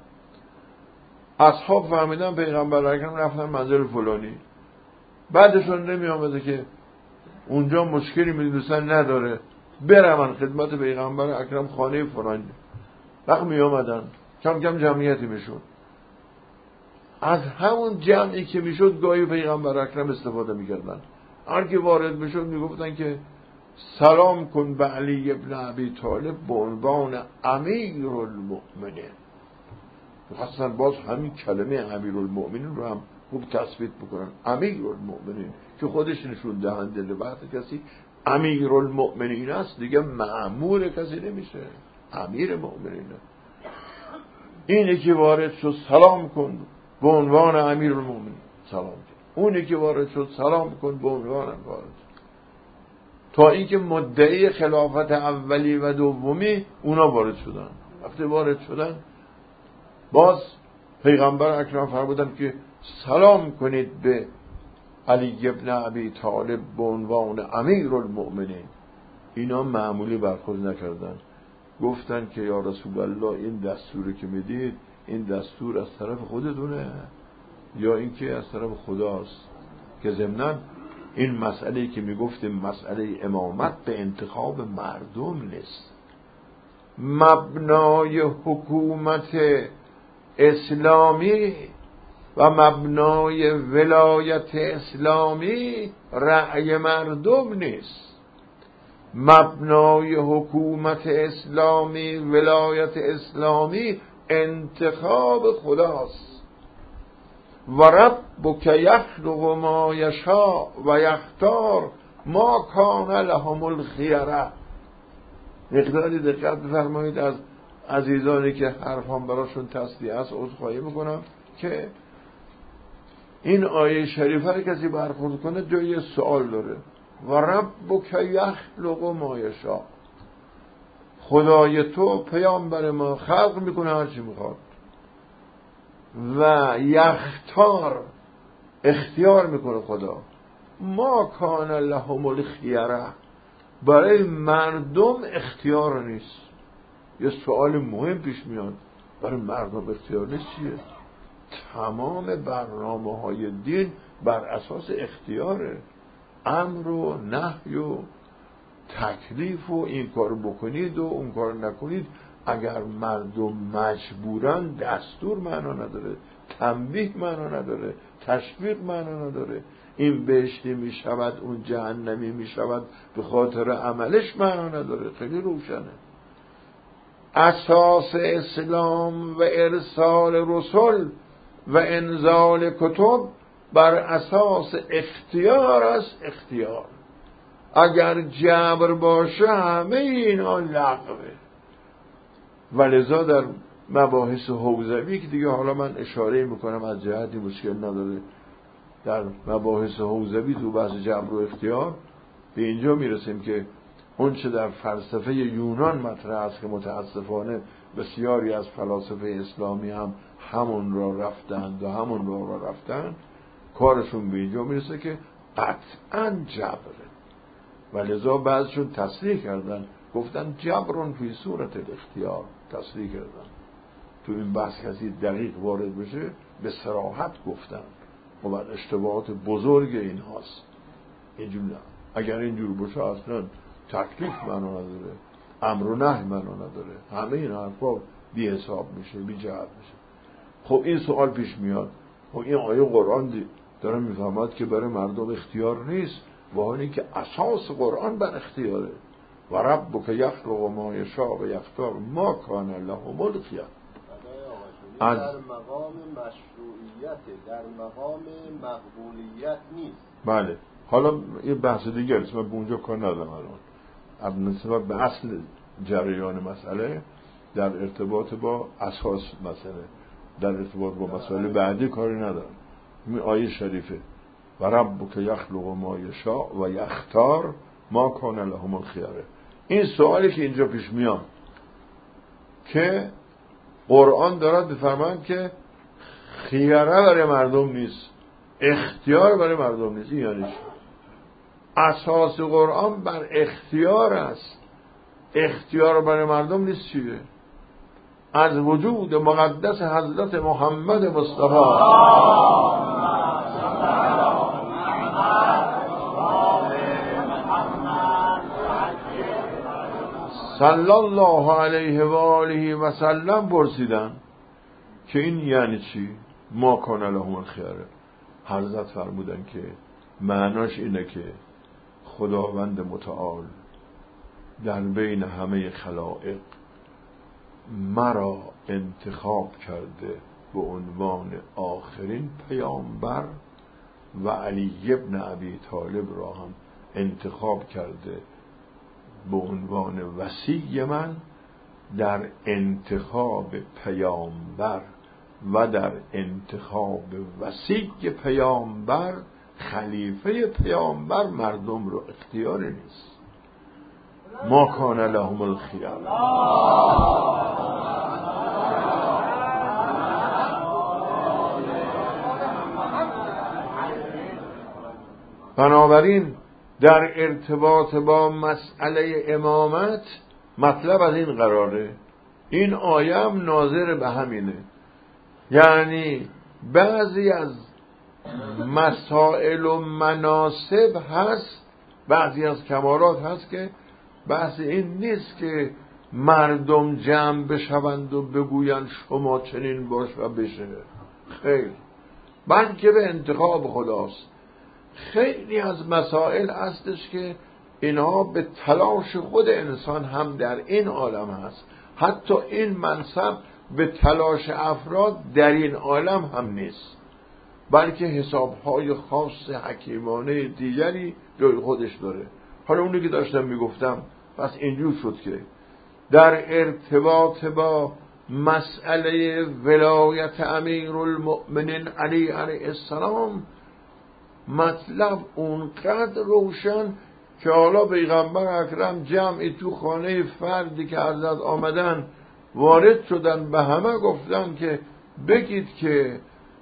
اصحاب فهمیدن پیغمبر اکرم رفتن منزل فلانی، بعدشون نمی آمده که اونجا مشکلی میدونستن نداره برون خدمت پیغمبر اکرم خانه فلانی. وقت می آمدن کم کم جمعیتی میشون، از همون جمعی که میشد گاهی پیغمبر اکرم استفاده میکردن. هر کی وارد میشد میگفتن که سلام کن به علی ابن ابی طالب به عنوان امیر المؤمنین. خواستن باز همین کلمه امیر المؤمنین رو هم خوب تثبیت بکنن. امیر المؤمنین که خودش نشون دهنده وقتی کسی امیر المؤمنین است دیگه مأمور کسی نمیشه، امیر مؤمنین. اینی که وارد شد سلام کن به عنوان امیر المؤمنین سلام کن، اونی که وارد شد سلام کن به عنوان وارد. تا اینکه مدعی خلافت اولی و دومی اونا وارد شدن. وقتی وارد شدن باز پیغمبر اکرم فرمودن که سلام کنید به علی ابن ابی طالب به عنوان امیر المؤمنین. اینا معمولی برخورد نکردن، گفتن که یا رسول الله این دستوری که میدید این دستور از طرف خودتونه یا اینکه از طرف خداست؟ که ضمناً این مسئله که میگفتیم مسئله امامت به انتخاب مردم نیست. مبنای حکومت اسلامی و مبنای ولایت اسلامی رأی مردم نیست. مبنای حکومت اسلامی ولایت اسلامی انتخاب خداست. و ربک یخلق ما یشاء و یختار ما کان لهم الخیره. مقداری دقت بفرمایید از عزیزانی که حرفم براشون تصدیح است عذرخواهی میکنم که این آیه شریفه رو کسی برخورد کنه جای سوال داره. و ربک یخلق ما یشاء، خدای تو پیامبر ما خلق میکنه هر چی میخواد. و یختار، اختیار میکنه خدا. ما کان لهم الخیره، برای مردم اختیار نیست. یه سوال مهم پیش میاد، برای مردم اختیار نیست چیه؟ تمام برنامه های دین بر اساس اختیاره. امر و نهی و تکلیف و این کار بکنید و اون کار نکنید. اگر مردم مجبورن دستور معنا نداره، تنبیه معنا نداره، تشویق معنا نداره. این بهشتی می شود اون جهنمی می شود به خاطر عملش معنا نداره. خیلی روشنه. اساس اسلام و ارسال رسول و انزال کتب بر اساس اختیار است. اختیار اگر جبر باشه همه اینا لغوه. ولذا در مباحث حوزوی که دیگه حالا من اشاره میکنم از جهتی مشکل نداره، در مباحث حوزوی تو بحث جبر و اختیار به اینجا میرسیم که اون چه در فلسفه یونان مطرح است که متاسفانه بسیاری از فلاسفه اسلامی هم همون را رفتند و همون را رفتن، کارشون به اینجا میرسه که قطعاً جبره. ولذا بعضشون تصریح کردن گفتن جبرون فی صورت الاختیار، تصریح کردن. تو این بحث کسی دقیق وارد بشه به صراحت گفتن و بعد اشتباهات بزرگ این هاست. اینجور نه. اگر اینجور باشه اصلا تکلیف معنا نداره، امر و نهی معنا نداره، همه این حرفا بی حساب میشه، بی جهت میشه. خب این سوال پیش میاد، خب این آیه قرآن داره میفهمد که برای مردم اختیار نیست، و حالی که اساس قرآن بر اختیاره. و ربک یخلق ما یشاء و یختار ما کان لهم الخیره. در مقام مشروعیت، در مقام مقبولیت نیست. بله. حالا یه بحث دیگه است، من به اونجا کار ندارم الان. نسبت به اصل جریان مسئله در ارتباط با اساس مسئله، در ارتباط با مسئله بعدی کاری ندارم. این آیه شریفه و ربک یخلق ما یشاء و یختار ما کان لهم الخیره. این سوالی که اینجا پیش میاد که قرآن دارد بفرماید که خیره برای مردم نیست، اختیار برای مردم نیست. این یعنی چی؟ اساس قرآن بر اختیار است، اختیار برای مردم نیست. چیه؟ از وجود مقدس حضرت محمد مصطفی صلی الله علیه و آله و سلم پرسیدن که این یعنی چی؟ ما کان لهم الخیره. حضرت فرمودن که معناش اینه که خداوند متعال در بین همه خلائق مرا انتخاب کرده به عنوان آخرین پیامبر و علی ابن ابی طالب را هم انتخاب کرده به عنوان وصی من، در انتخاب پیامبر و در انتخاب وصی پیامبر، خلیفه پیامبر، مردم رو اختیاری نیست. ما کان لهم الخیار. بنابراین در ارتباط با مسئله امامت مطلب از این قراره، این آیه هم ناظر به همینه. یعنی بعضی از مسائل و مناسب هست، بعضی از کمالات هست که بحث این نیست که مردم جمع بشوند و بگویند شما چنین باش و بشه، خیر، بلکه به انتخاب خداست. خیلی از مسائل هستش که اینها به تلاش خود انسان هم در این عالم هست، حتی این منصب به تلاش افراد در این عالم هم نیست، بلکه حسابهای خاص حکیمانه دیگری جای خودش داره. حالا اونی که داشتم میگفتم پس اینجور شد که در ارتباط با مسئله ولایت امیرالمؤمنین علی علیه السلام مطلب اونقدر روشن که حالا پیغمبر اکرم جمعی تو خانه فردی که حضرت آمدن وارد شدن، به همه گفتن که بگید که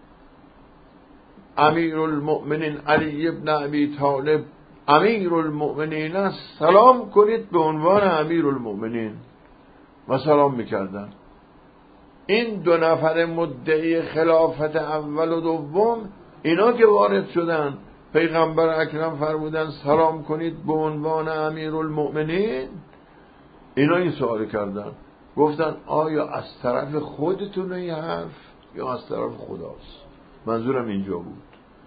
امیرالمؤمنین علی ابن ابی طالب امیرالمؤمنین است، سلام کنید به عنوان امیرالمؤمنین. و سلام میکردن. این دو نفر مدعی خلافت اول و دوم، اینا که وارد شدن پیغمبر اکرم فرمودن سلام کنید به عنوان امیرالمؤمنین، اینا این سوال کردن، گفتن آیا از طرف خودتون این حرف یا از طرف خداست؟ منظورم اینجا بود،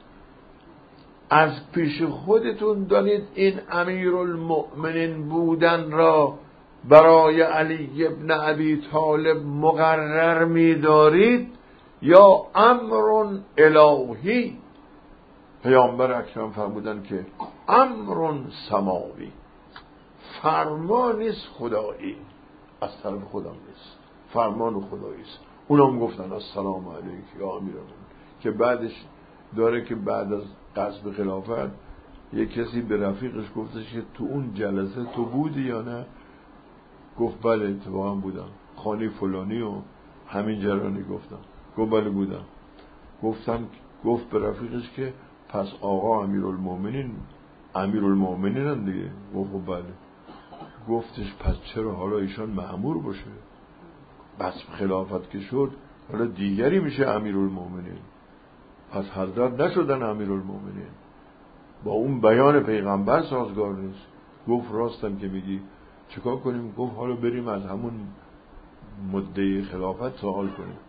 از پیش خودتون دارید این امیرالمؤمنین بودن را برای علی ابن ابی طالب مقرر می‌دارید یا امر الهی؟ پیامبر اکرم فرمودن که امر سماوی، فرمان است خدایی، از طرف خدا نیست، فرمان خدایی است. اونم گفتن السلام علیک یا امیرالمؤمنین، که بعدش داره که بعد از غصب خلافت یک کسی به رفیقش گفتش که تو اون جلسه تو بودی یا نه؟ گفت بله اتفاقا بودم، خانه فلانی و همین جرانی گفتم. گفت بله بودم. گفت به رفیقش که پس آقا امیرالمؤمنین هم دیگه؟ گفت بله. گفتش پس چرا حالا ایشان مأمور باشه؟ بس خلافت که شد حالا دیگری میشه امیرالمؤمنین، پس حضرت نشدن امیرالمؤمنین، با اون بیان پیغمبر سازگار نیست. گفت راستم که میگی، چیکار کنیم؟ گفت حالا بریم از همون مدعی خلافت سوال کنیم.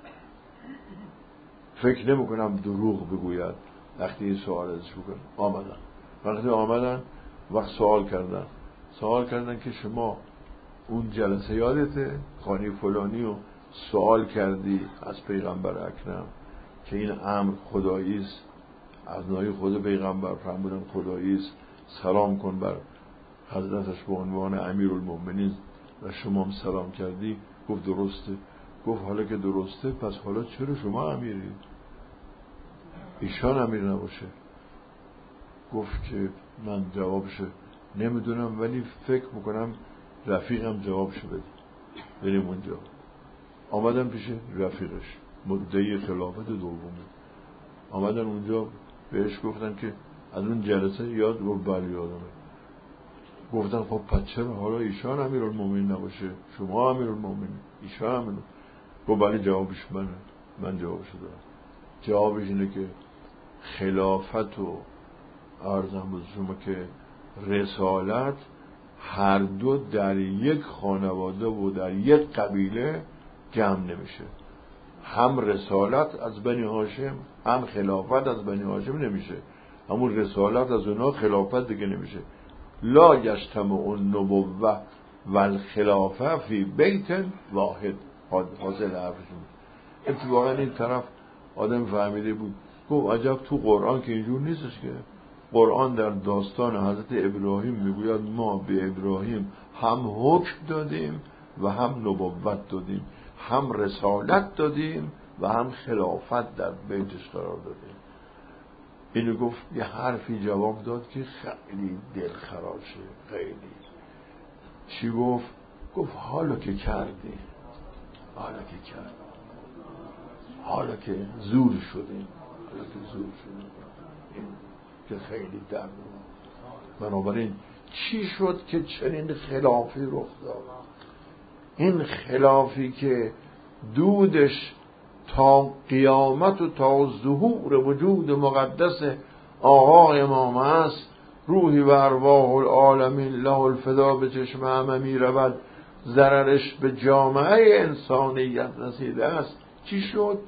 فکر نمی کنم دروغ بگوید وقتی این سوال ازش بکنم. وقتی آمدن وقت سوال کردن که شما اون جلسه یادته خانه فلانی رو سوال کردی از پیغمبر اکرم که این امر خدایی است، از نوع خود پیغمبر فرمودن خدایی است، سلام کن بر حضرتش به عنوان امیرالمؤمنین و شما هم سلام کردی؟ گفت درسته. گفت حالا که درسته پس حالا چرا شما امیری؟ ایشان امیر نباشه؟ گفت که من جوابشو نمیدونم ولی فکر میکنم رفیقم جوابشو بده، بریم اونجا. آمدن پیش رفیقش مدعی خلافت دومه، آمدن اونجا بهش گفتن که از اون جلسه یاد؟ گفت بله یادمه. گفتن خب پس چرا حالا ایشان امیرالمؤمنین نباشه؟ شما امیرالمؤمنین، ایشان امیرالمؤمنین. گفت بله جوابش من جوابشو دارم. جوابش اینه که خلافت و عرضم به شما که رسالت هر دو در یک خانواده و در یک قبیله جمع نمیشه. هم رسالت از بنی هاشم هم خلافت از بنی هاشم نمیشه، همون رسالت از اونها خلافت دیگه نمیشه. لا یجتمع النبوة و الخلافه فی بیت واحد. حاصل حرفشون اتفاقا این طرف آدم فهمیده بود، گفت عجب تو قرآن که اینجور نیستش که. قرآن در داستان حضرت ابراهیم میگوید ما به ابراهیم هم حکم دادیم و هم نبوت دادیم، هم رسالت دادیم و هم خلافت در بیتش قرار دادیم. اینو گفت، یه حرفی جواب داد که خیلی دلخراشه. خیلی چی گفت؟ گفت حالا که کردی، حالا که زور شدیم، این که خیلی درد. بنابراین چی شد که چنین خلافی رخ داد؟ این خلافی که دودش تا قیامت و تا ظهور وجود مقدس آقا امام است، روحی و ارواح العالمین له الفدا به چشم همه می رود، ضررش به جامعه انسانیت رسیده است. چی شد؟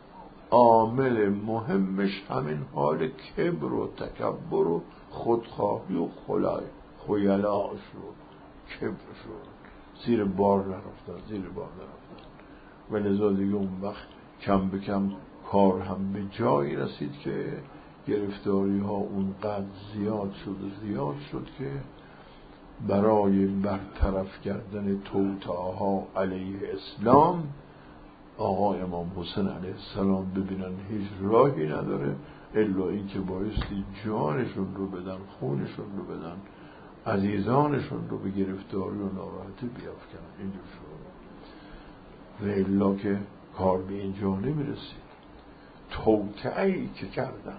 عامل مهمش همین حال کبر و تکبر و خودخواهی و خیلا شد. کبر شد، زیر بار نرفتن. و لذا دیگه اون وقت کم به کم کار هم به جایی رسید که گرفتاری ها اونقدر زیاد شد که برای برطرف کردن توطئه‌ها علیه اسلام آقا امام حسین علیه السلام ببینن هیچ راهی نداره الا این که بایستی جانشون رو بدن، خونشون رو بدن، عزیزانشون رو به گرفتاری و ناراحتی بیافکنن. اینجور شد و الا که کار به اینجا نمیرسید. توطئه‌ای که کردن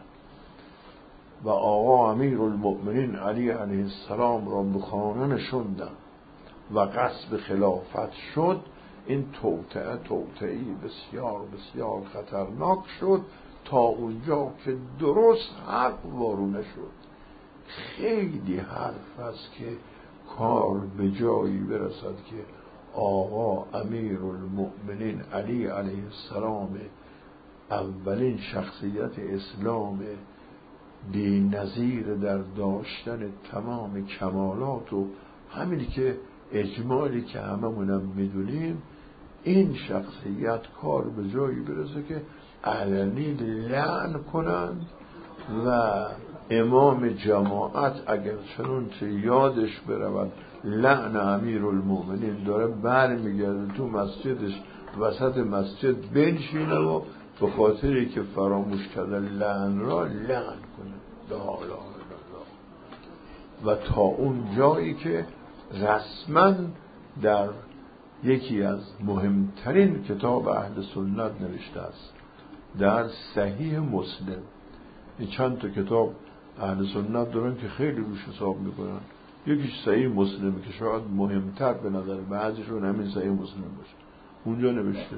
و آقا امیرالمؤمنین علی علیه السلام را به خانه نشوندن و غصب خلافت شد، این توطئه‌ای بسیار بسیار خطرناک شد تا اونجا که درست حق وارونه شد. خیلی حرف است که کار به جایی برسد که آقا امیرالمؤمنین علی علیه السلام، اولین شخصیت اسلام بی نظیر در داشتن تمام کمالات و همینی که اجمالی که هممونم میدونیم، این شخصیت کار به جایی برسه که علنی لعن کنند و امام جماعت اگر چنانچه یادش برود لعن امیرالمؤمنین داره برمیگرده تو مسجدش وسط مسجد بنشینه و به خاطری که فراموش کرده لعن را لعن کنه. لا اله الا الله. و تا اون جایی که رسما در یکی از مهمترین کتاب اهل سنت نوشته است، در صحیح مسلم. این چند تا کتاب اهل سنت دارن که خیلی روش حساب میکنن، یکیش صحیح مسلمه که شاید مهمتر به نظر بعضیشون همین صحیح مسلم باشه. اونجا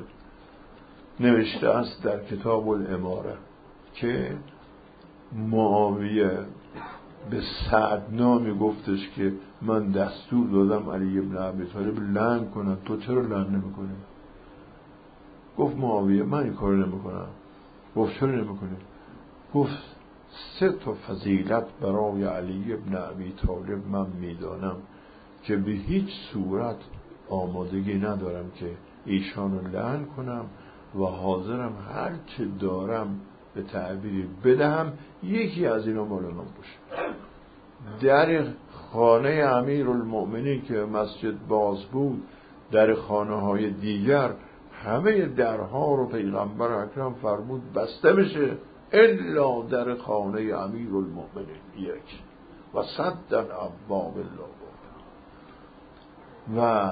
نوشته است در کتاب الاماره که معاویه به سعد نامی گفتش که من دستور دادم علی ابن ابی طالب لعن کنه، تو چرا لعن نمیکنی؟ گفت معاویه من این کارو نمیکنم. گفت چرا نمیکنی؟ گفت 3 فضیلت برای علی ابن ابی طالب من میدانم که به هیچ صورت آمادگی ندارم که ایشانو لعن کنم و حاضرم هر چه دارم به تعبیری بدهم، یکی از اینا مال من باشه. در خانه امیرالمؤمنین که مسجد باز بود، در خانه های دیگر همه درها رو پیغمبر اکرم فرمود بسته بشه الا در خانه امیرالمؤمنین یک و صدن ابواب الله. و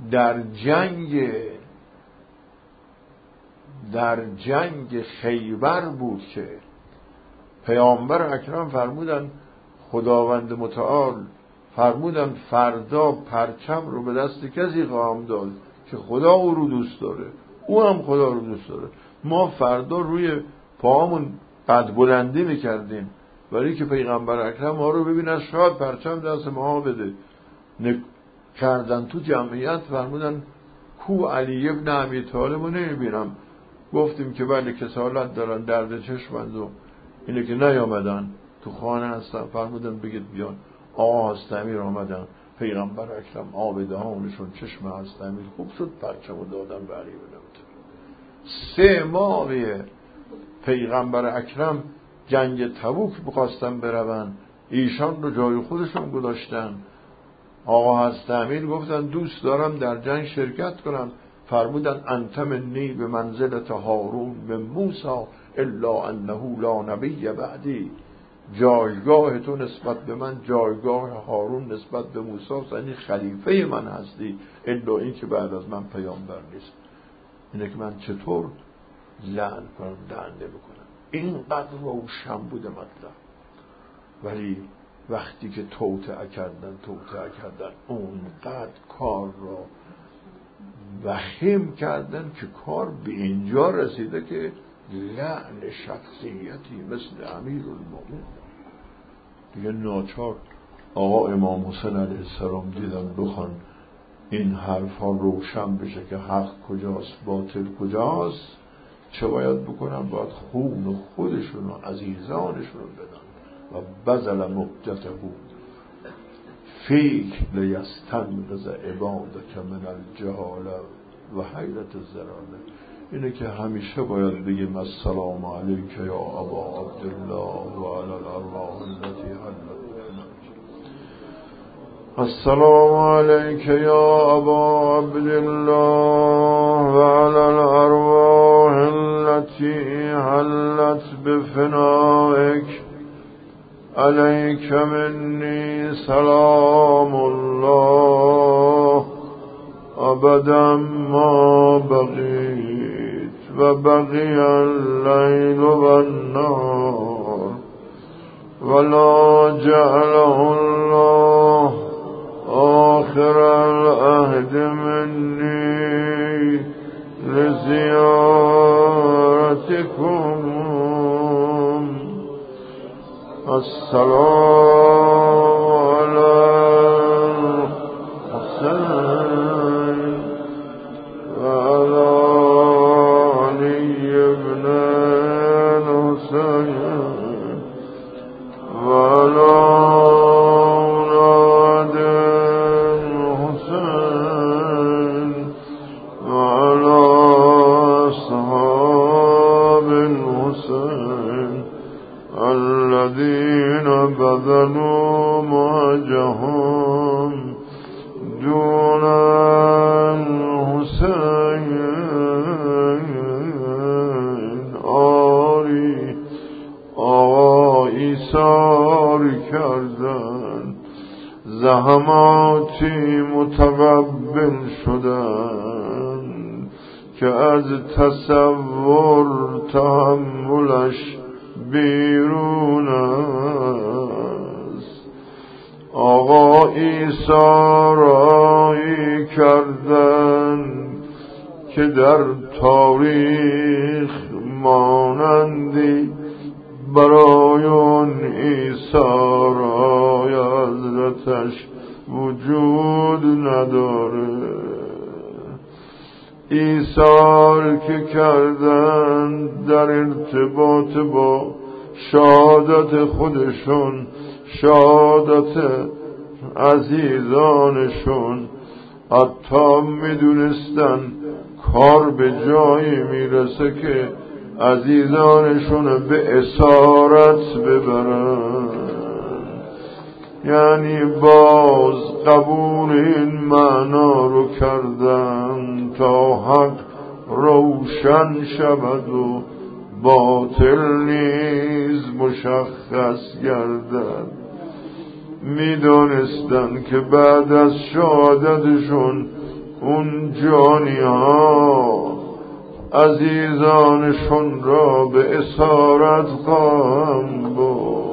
در جنگ خیبر بود که پیامبر اکرم فرمودن، خداوند متعال فرمودن فردا پرچم رو به دست کسی خواهم داد که خدا او رو دوست داره، او هم خدا رو دوست داره. ما فردا روی پاهمون قد بلندی میکردیم ولی که پیغمبر اکرم ما رو ببینن شاید پرچم دست ما بده. کردن تو جمعیت فرمودن کو علی ابن ابی طالب رو نمیبینم. گفتیم که بله کسالت دارن، درد چشمند و اینه که نیامدن تو خانه هستن. فرمودن بگید بیان. آقا هستمیر آمدن پیغمبر اکرم آب دهانشون چشم هست امیر خوب شد، پرچمو دادن به علی بن ابی طالب. 3 ماه پیغمبر اکرم جنگ تبوک بخواستن برون، ایشان رو جای خودشون گذاشتن. آقا هست امیر گفتن دوست دارم در جنگ شرکت کنم، فرمودن انت منی به منزلت هارون به موسی الا انه لا نبی بعدی، جایگاه تو نسبت به من جایگاه هارون نسبت به موسی، یعنی خلیفه من هستی، الا این که بعد از من پیامبر نیست. اینه که من چطور لعن کنم؟ لعن نمی‌کنم. اینقدر روشن بوده مطلب. ولی وقتی که توطئه کردن اونقدر کار را وخیم کردن که کار به اینجا رسیده که لعن شخصیتی مثل امیرالمومنین دیگه ناچار آقا امام حسین علیه السلام دیدن بخوان این حرفا روشن بشه که حق کجاست باطل کجاست، چه باید بکنن؟ باید خون خودشون و عزیزانشون بدن. و بذل مهجته فیک لیستنقذ عبادک من الجهاله و حیرت الزلاله. اینه که همیشه باید بگیم السلام علیک یا ابا عبدالله و علی الارواح التي حلت بفناک. السلام علیک یا ابا عبدالله و علی الارواح التي حلت بفناک. علیک منی سلام الله ابدا ما بقیت و بقی اللیل و النهار ولا جعله الله آخر العهد منی لزیارتکم. السلام علی الحسین و علی علی ابن الحسین و علی اولاد الحسین و علی اصحاب الحسین الذين بذلوا مهجهم دون الحسین. آری آقا ایثار کردن، زحماتی متقبل شدن که از تصور تحملش بیرون است. آقا ایثارایی کردن که در تاریخ مانندی برای اون ایثارای حضرتش وجود نداره. ایثار که کردن در ارتباط با شهادت خودشون، شهادت عزیزانشون، حتی میدونستن کار به جایی میرسه که عزیزانشون به اسارت ببرن. یعنی باز قبول این معنا رو کردن تا حق روشن شود و باطل نیز مشخص گردد. میدونستن که بعد از شهادتشون اون جانی ها عزیزانشون را به اسارت خواهم بود.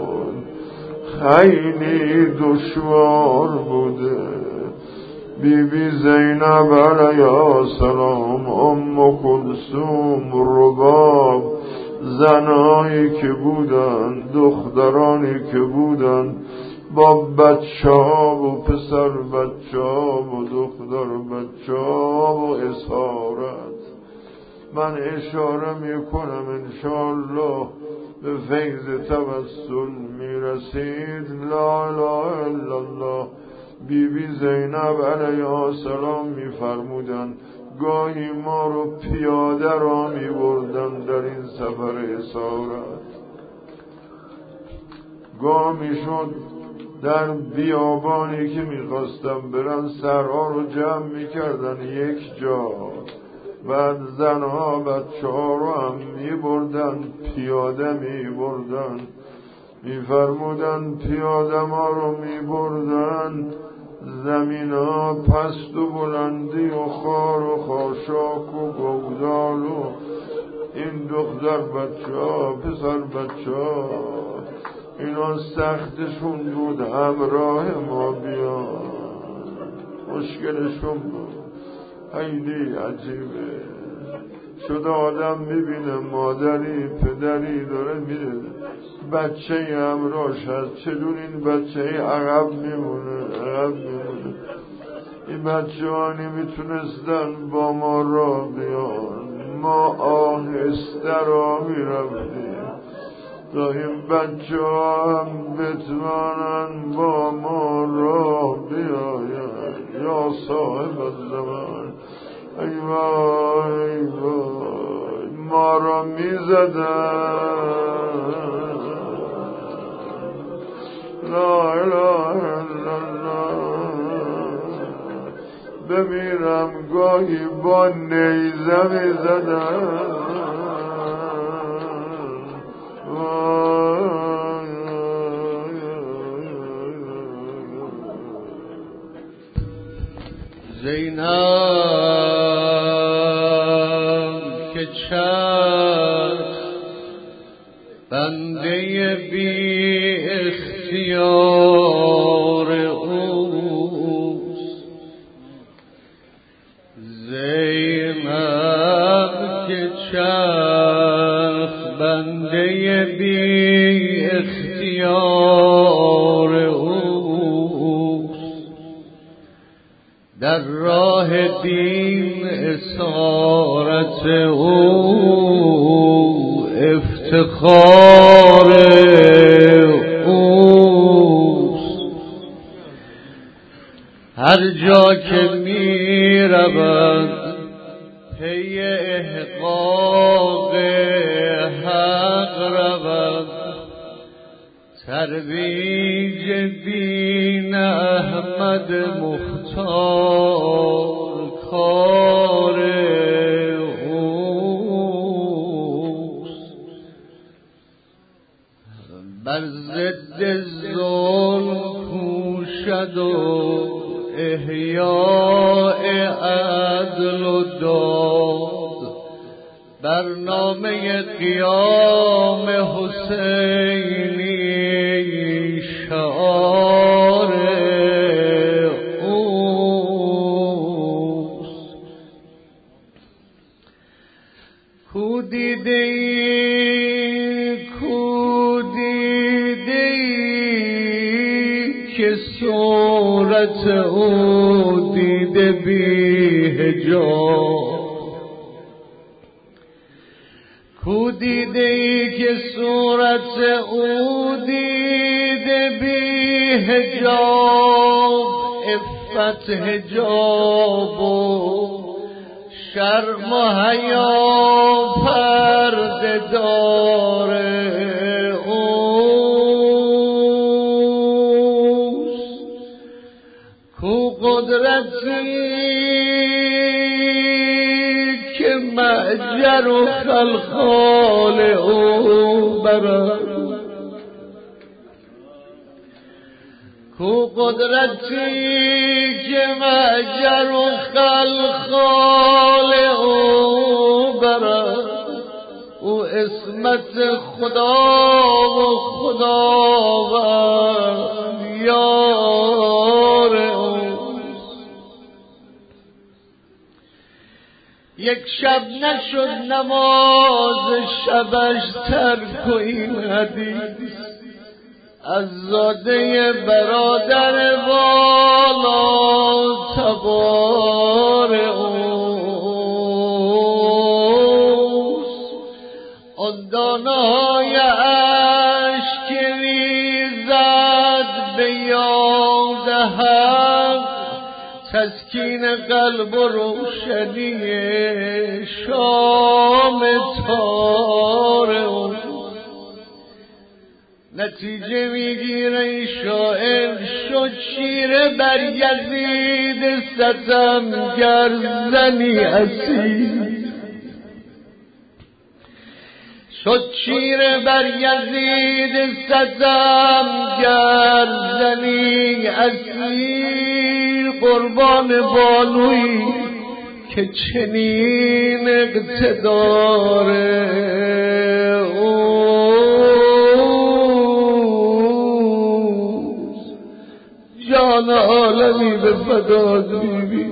خیلی دشوار بوده. بی زینب علیها السلام، ام کلثوم، رباب، زنایی که بودن، دخترانی که بودن با بچه‌ها و پسر بچه‌ها و دختر بچه‌ها و اسارت. من اشاره میکنم انشاءالله به فیض توسل میرسید. لا اله الا الله بیبی زینب علیه السلام میفرمودند گاهی ما رو پیاده را میبردن در این سفر اسارت، گاه میشد در بیابانی که میخواستم برن سرها رو جمع میکردن یک جا، بعد زنها بچه ها رو هم میبردن پیاده میبردن، میفرمودن پیاده ما رو میبردن زمین ها پست و بلندی و خار و خاشاک و گودال و این دختر بچه ها پسر بچه ها اینا سختشون بود همراه ما بیان، مشکلشون بود. خیلی عجیبه شده آدم میبینه مادری پدری داره میره بچه همراهش هست، چجور این بچه عقب میمونه. این بچه ها نمیتونستن با ما را بیان، ما آهسته را میرفتیم تا این بچه ها هم بتوانن با ما را بیاین. یا صاحب الزمان ای وای ای وای ما را میزدن، لا اله الا الله، بمیرم گاهی با نیزه میزدن. زینب که چرخ بنده بی اختیار اوست، زینب که چرخ بنده بی اختیار اوست، در راه دین اسارت او افتخار اوست، هر جا که می رود پی احقاق حق رود، ترویج دین احمد مختار کار اوست، بر ضد ظلم کوشد و احیاء عدل و داد، برنامه قیام حسینی شعار اوست، کو دیده ای که صورت او دیده بی حجاب، کو دیده ای که صورت او دیده بی حجاب، عفت حجاب و شرم و حیا پرده دار اوست، کو قدرتی که معجر و خلخال او برد، کو قدرتی که معجر و خلخال او برد، او عصمت خدا و خداوند یار اوست، یک شب نشد نماز شبش ترک و این حدیث از زاده برادر والا تبار اوست، آن دانه‌های اشک ریزد به یاد هر تسکین قلب و روشنی شام تار نتیجه میگیره این شاعر شد شیر بر یزید ستمگر زنی اسیر شد شیر بر یزید ستمگر زنی اسیر قربان بانوی که چنین اقتدار اوست جان عالمی به فداد بیبی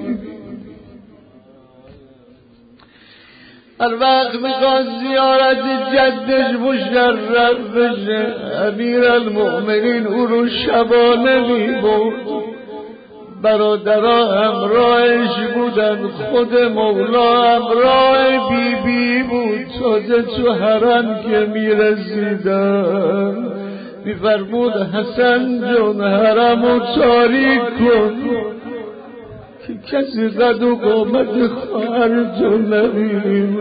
هر وقت میخواد زیارت جدش مشرف بشه امیرالمؤمنین او رو شبانه میبرد برادرها همراهش بودن خود مولا همراه بیبی بود تازه تو حرم که میرسیدن میفرمود حسن جون حرمو تاریک کن که کسی قد و قامت خواهرتو نبینیم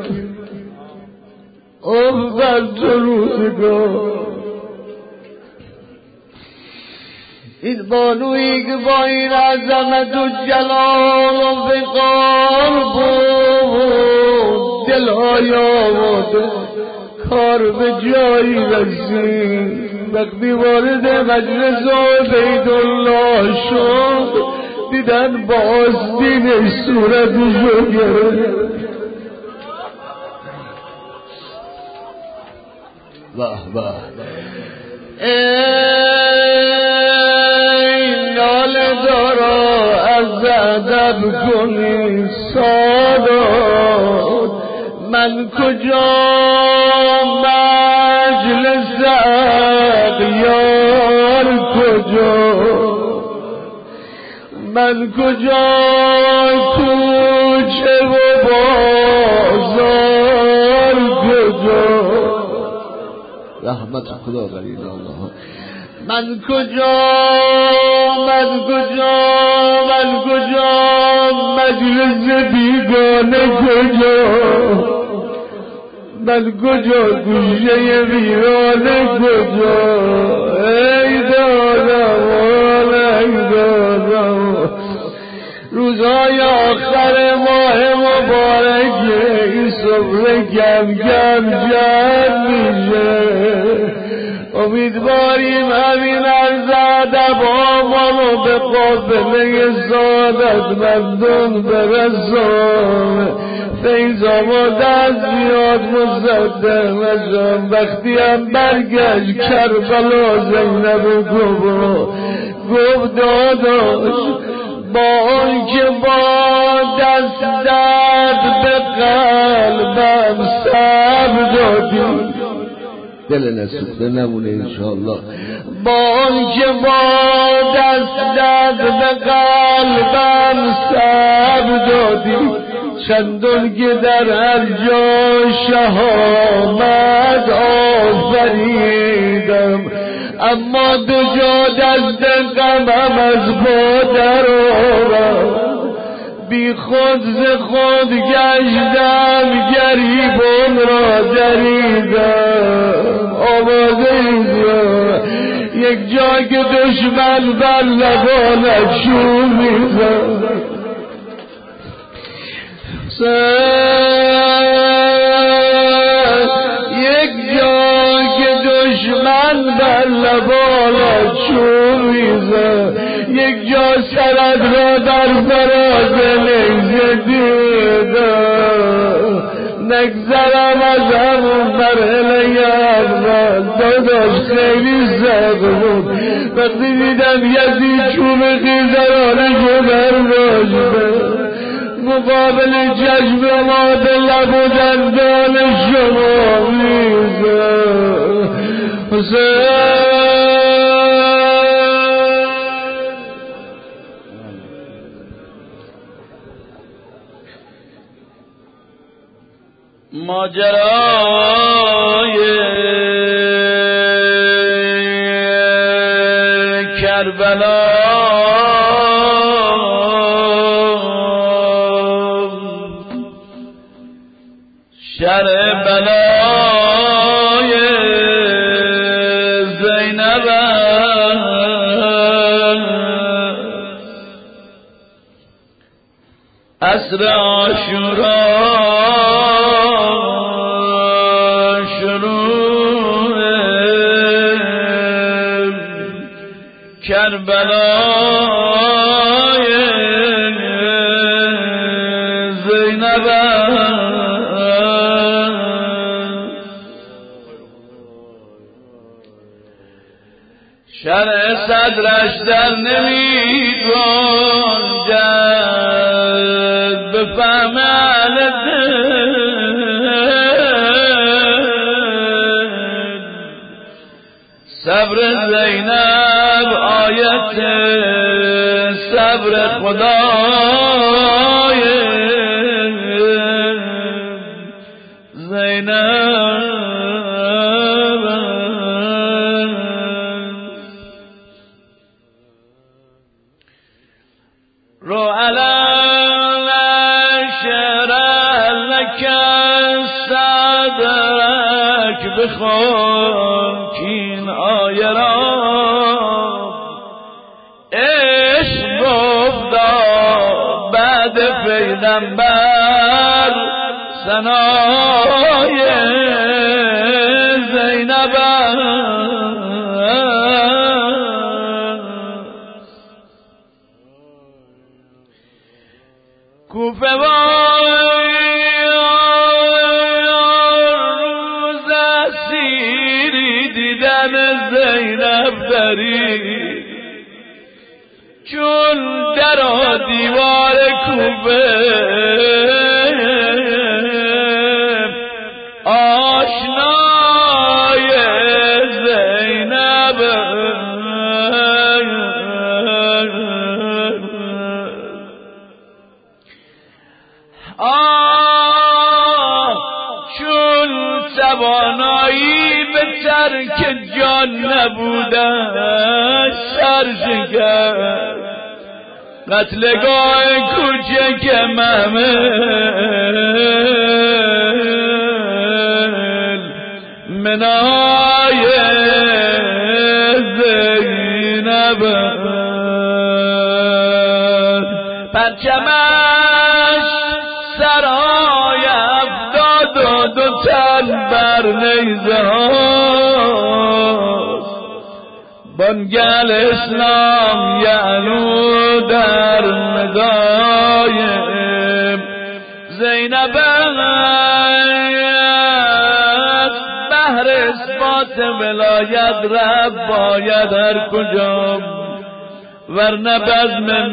اول تو روزگار این بانویی که با این عظمت و جلال و وقار بود دلهای آورده کار به جایی رسید وقتی وارد مجلس عبیدالله شد دیدن با آستینش صورتشو گرفت واه واه ای ناله دارا از ادب کنی سادات من کجا مجلس اغیار کجا من کجا کوچه و بازار کجا رحمت خدا غریب الله من کجا مجلس بیگانه کجا من کجا گوشه ویرانه کجا ای دادم ای دادم روزهای آخر ماه مبارکه این صبح کم کم جمع میشه امیدواریم همین عرض ادب آمانو به قافله سعادتمندان برسان فیض آماده از زیاد مصدق نشم وقتی هم برگشت کربلا زینب و کبرا گفت داداش با آن که با دست به قلبم صبر دادی دل نسوخته نمونه انشاءالله با آن که با دست به قلبم صبر دادی چندان که در هر جا شهامت آفریدم اما دو جا دست غمم از پا در آورد بی خود ز خود گشتم گریبان را دریدم آوازه زیاد یک جا که دشمن بر لبانش شور میزد یک جا که دشمن بر لبانش شور میزد یک جا سرد را در فراز نیزه دیدم نگذرم از همون مرحله اول داداش خیلی سخت بود وقتی دیدم یزید چوب خیزرانشو برداشته مقابل چشم ما به لب و دندان شما میزد حسین ماجرای کربلا کربلای زینب عصر عاشورا شروع کربلای زینب شرع صدرش در نمی‌گنجد بفهم اهل دل صبر زینب آیت صبر خدای زینب رو علم شرع لك صدرك بخون کین آیه را عشق گفتا بعد پیغمبر ثنای زینب کوفه روز اسیری دیدن زینب داری چون در و دیوار کوفه آشنای زینب چون توانایی به ترک جان نبودن سرشکست قتلگاه کوچک محمل منای زینب پرچمش سرای افتاد و دو تن بر نیزه هاست بانگل اسلام یعلو در ندای زینب است بهر اثبات ولایت رب باید هر کجا ورنه بزم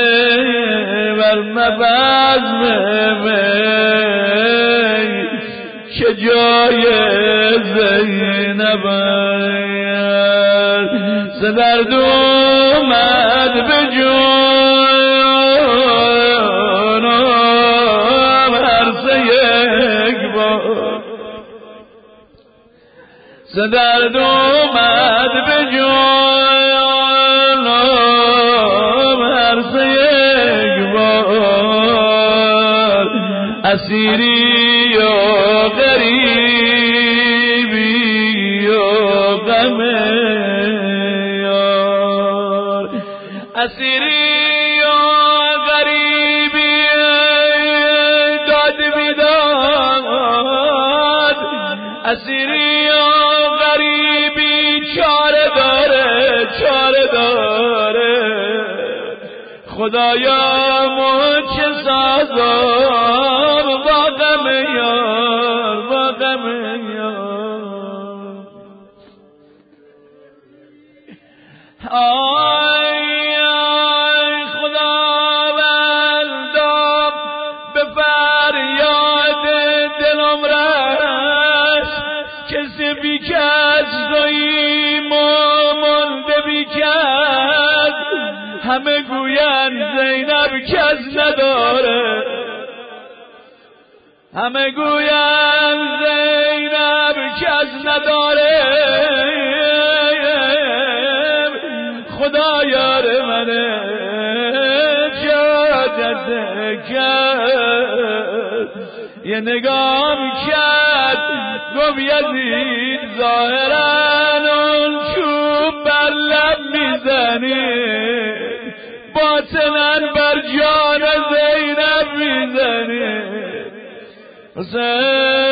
می چه جای زینب سدرد اومد به جونم هر سه یک بار سدرد اومد به جونم هر سه یک بار اسیری و غریبی و غم یار اسیری و غریبی داد بیداد اسیری و غریبی چاره داره خدایا چه سازم با غم یار آی خداوندم به فریاد دلم رس کسی بی کس زاییم و مانده بی کس همه گوین زینب کس نداره همه گوین زینب کس نداره خدا یار منه جادت کرد یه نگاه کرد گفت یزید ظاهرن اون چوب بر لب میزنی باطنن بر جان زینب میزنی حسین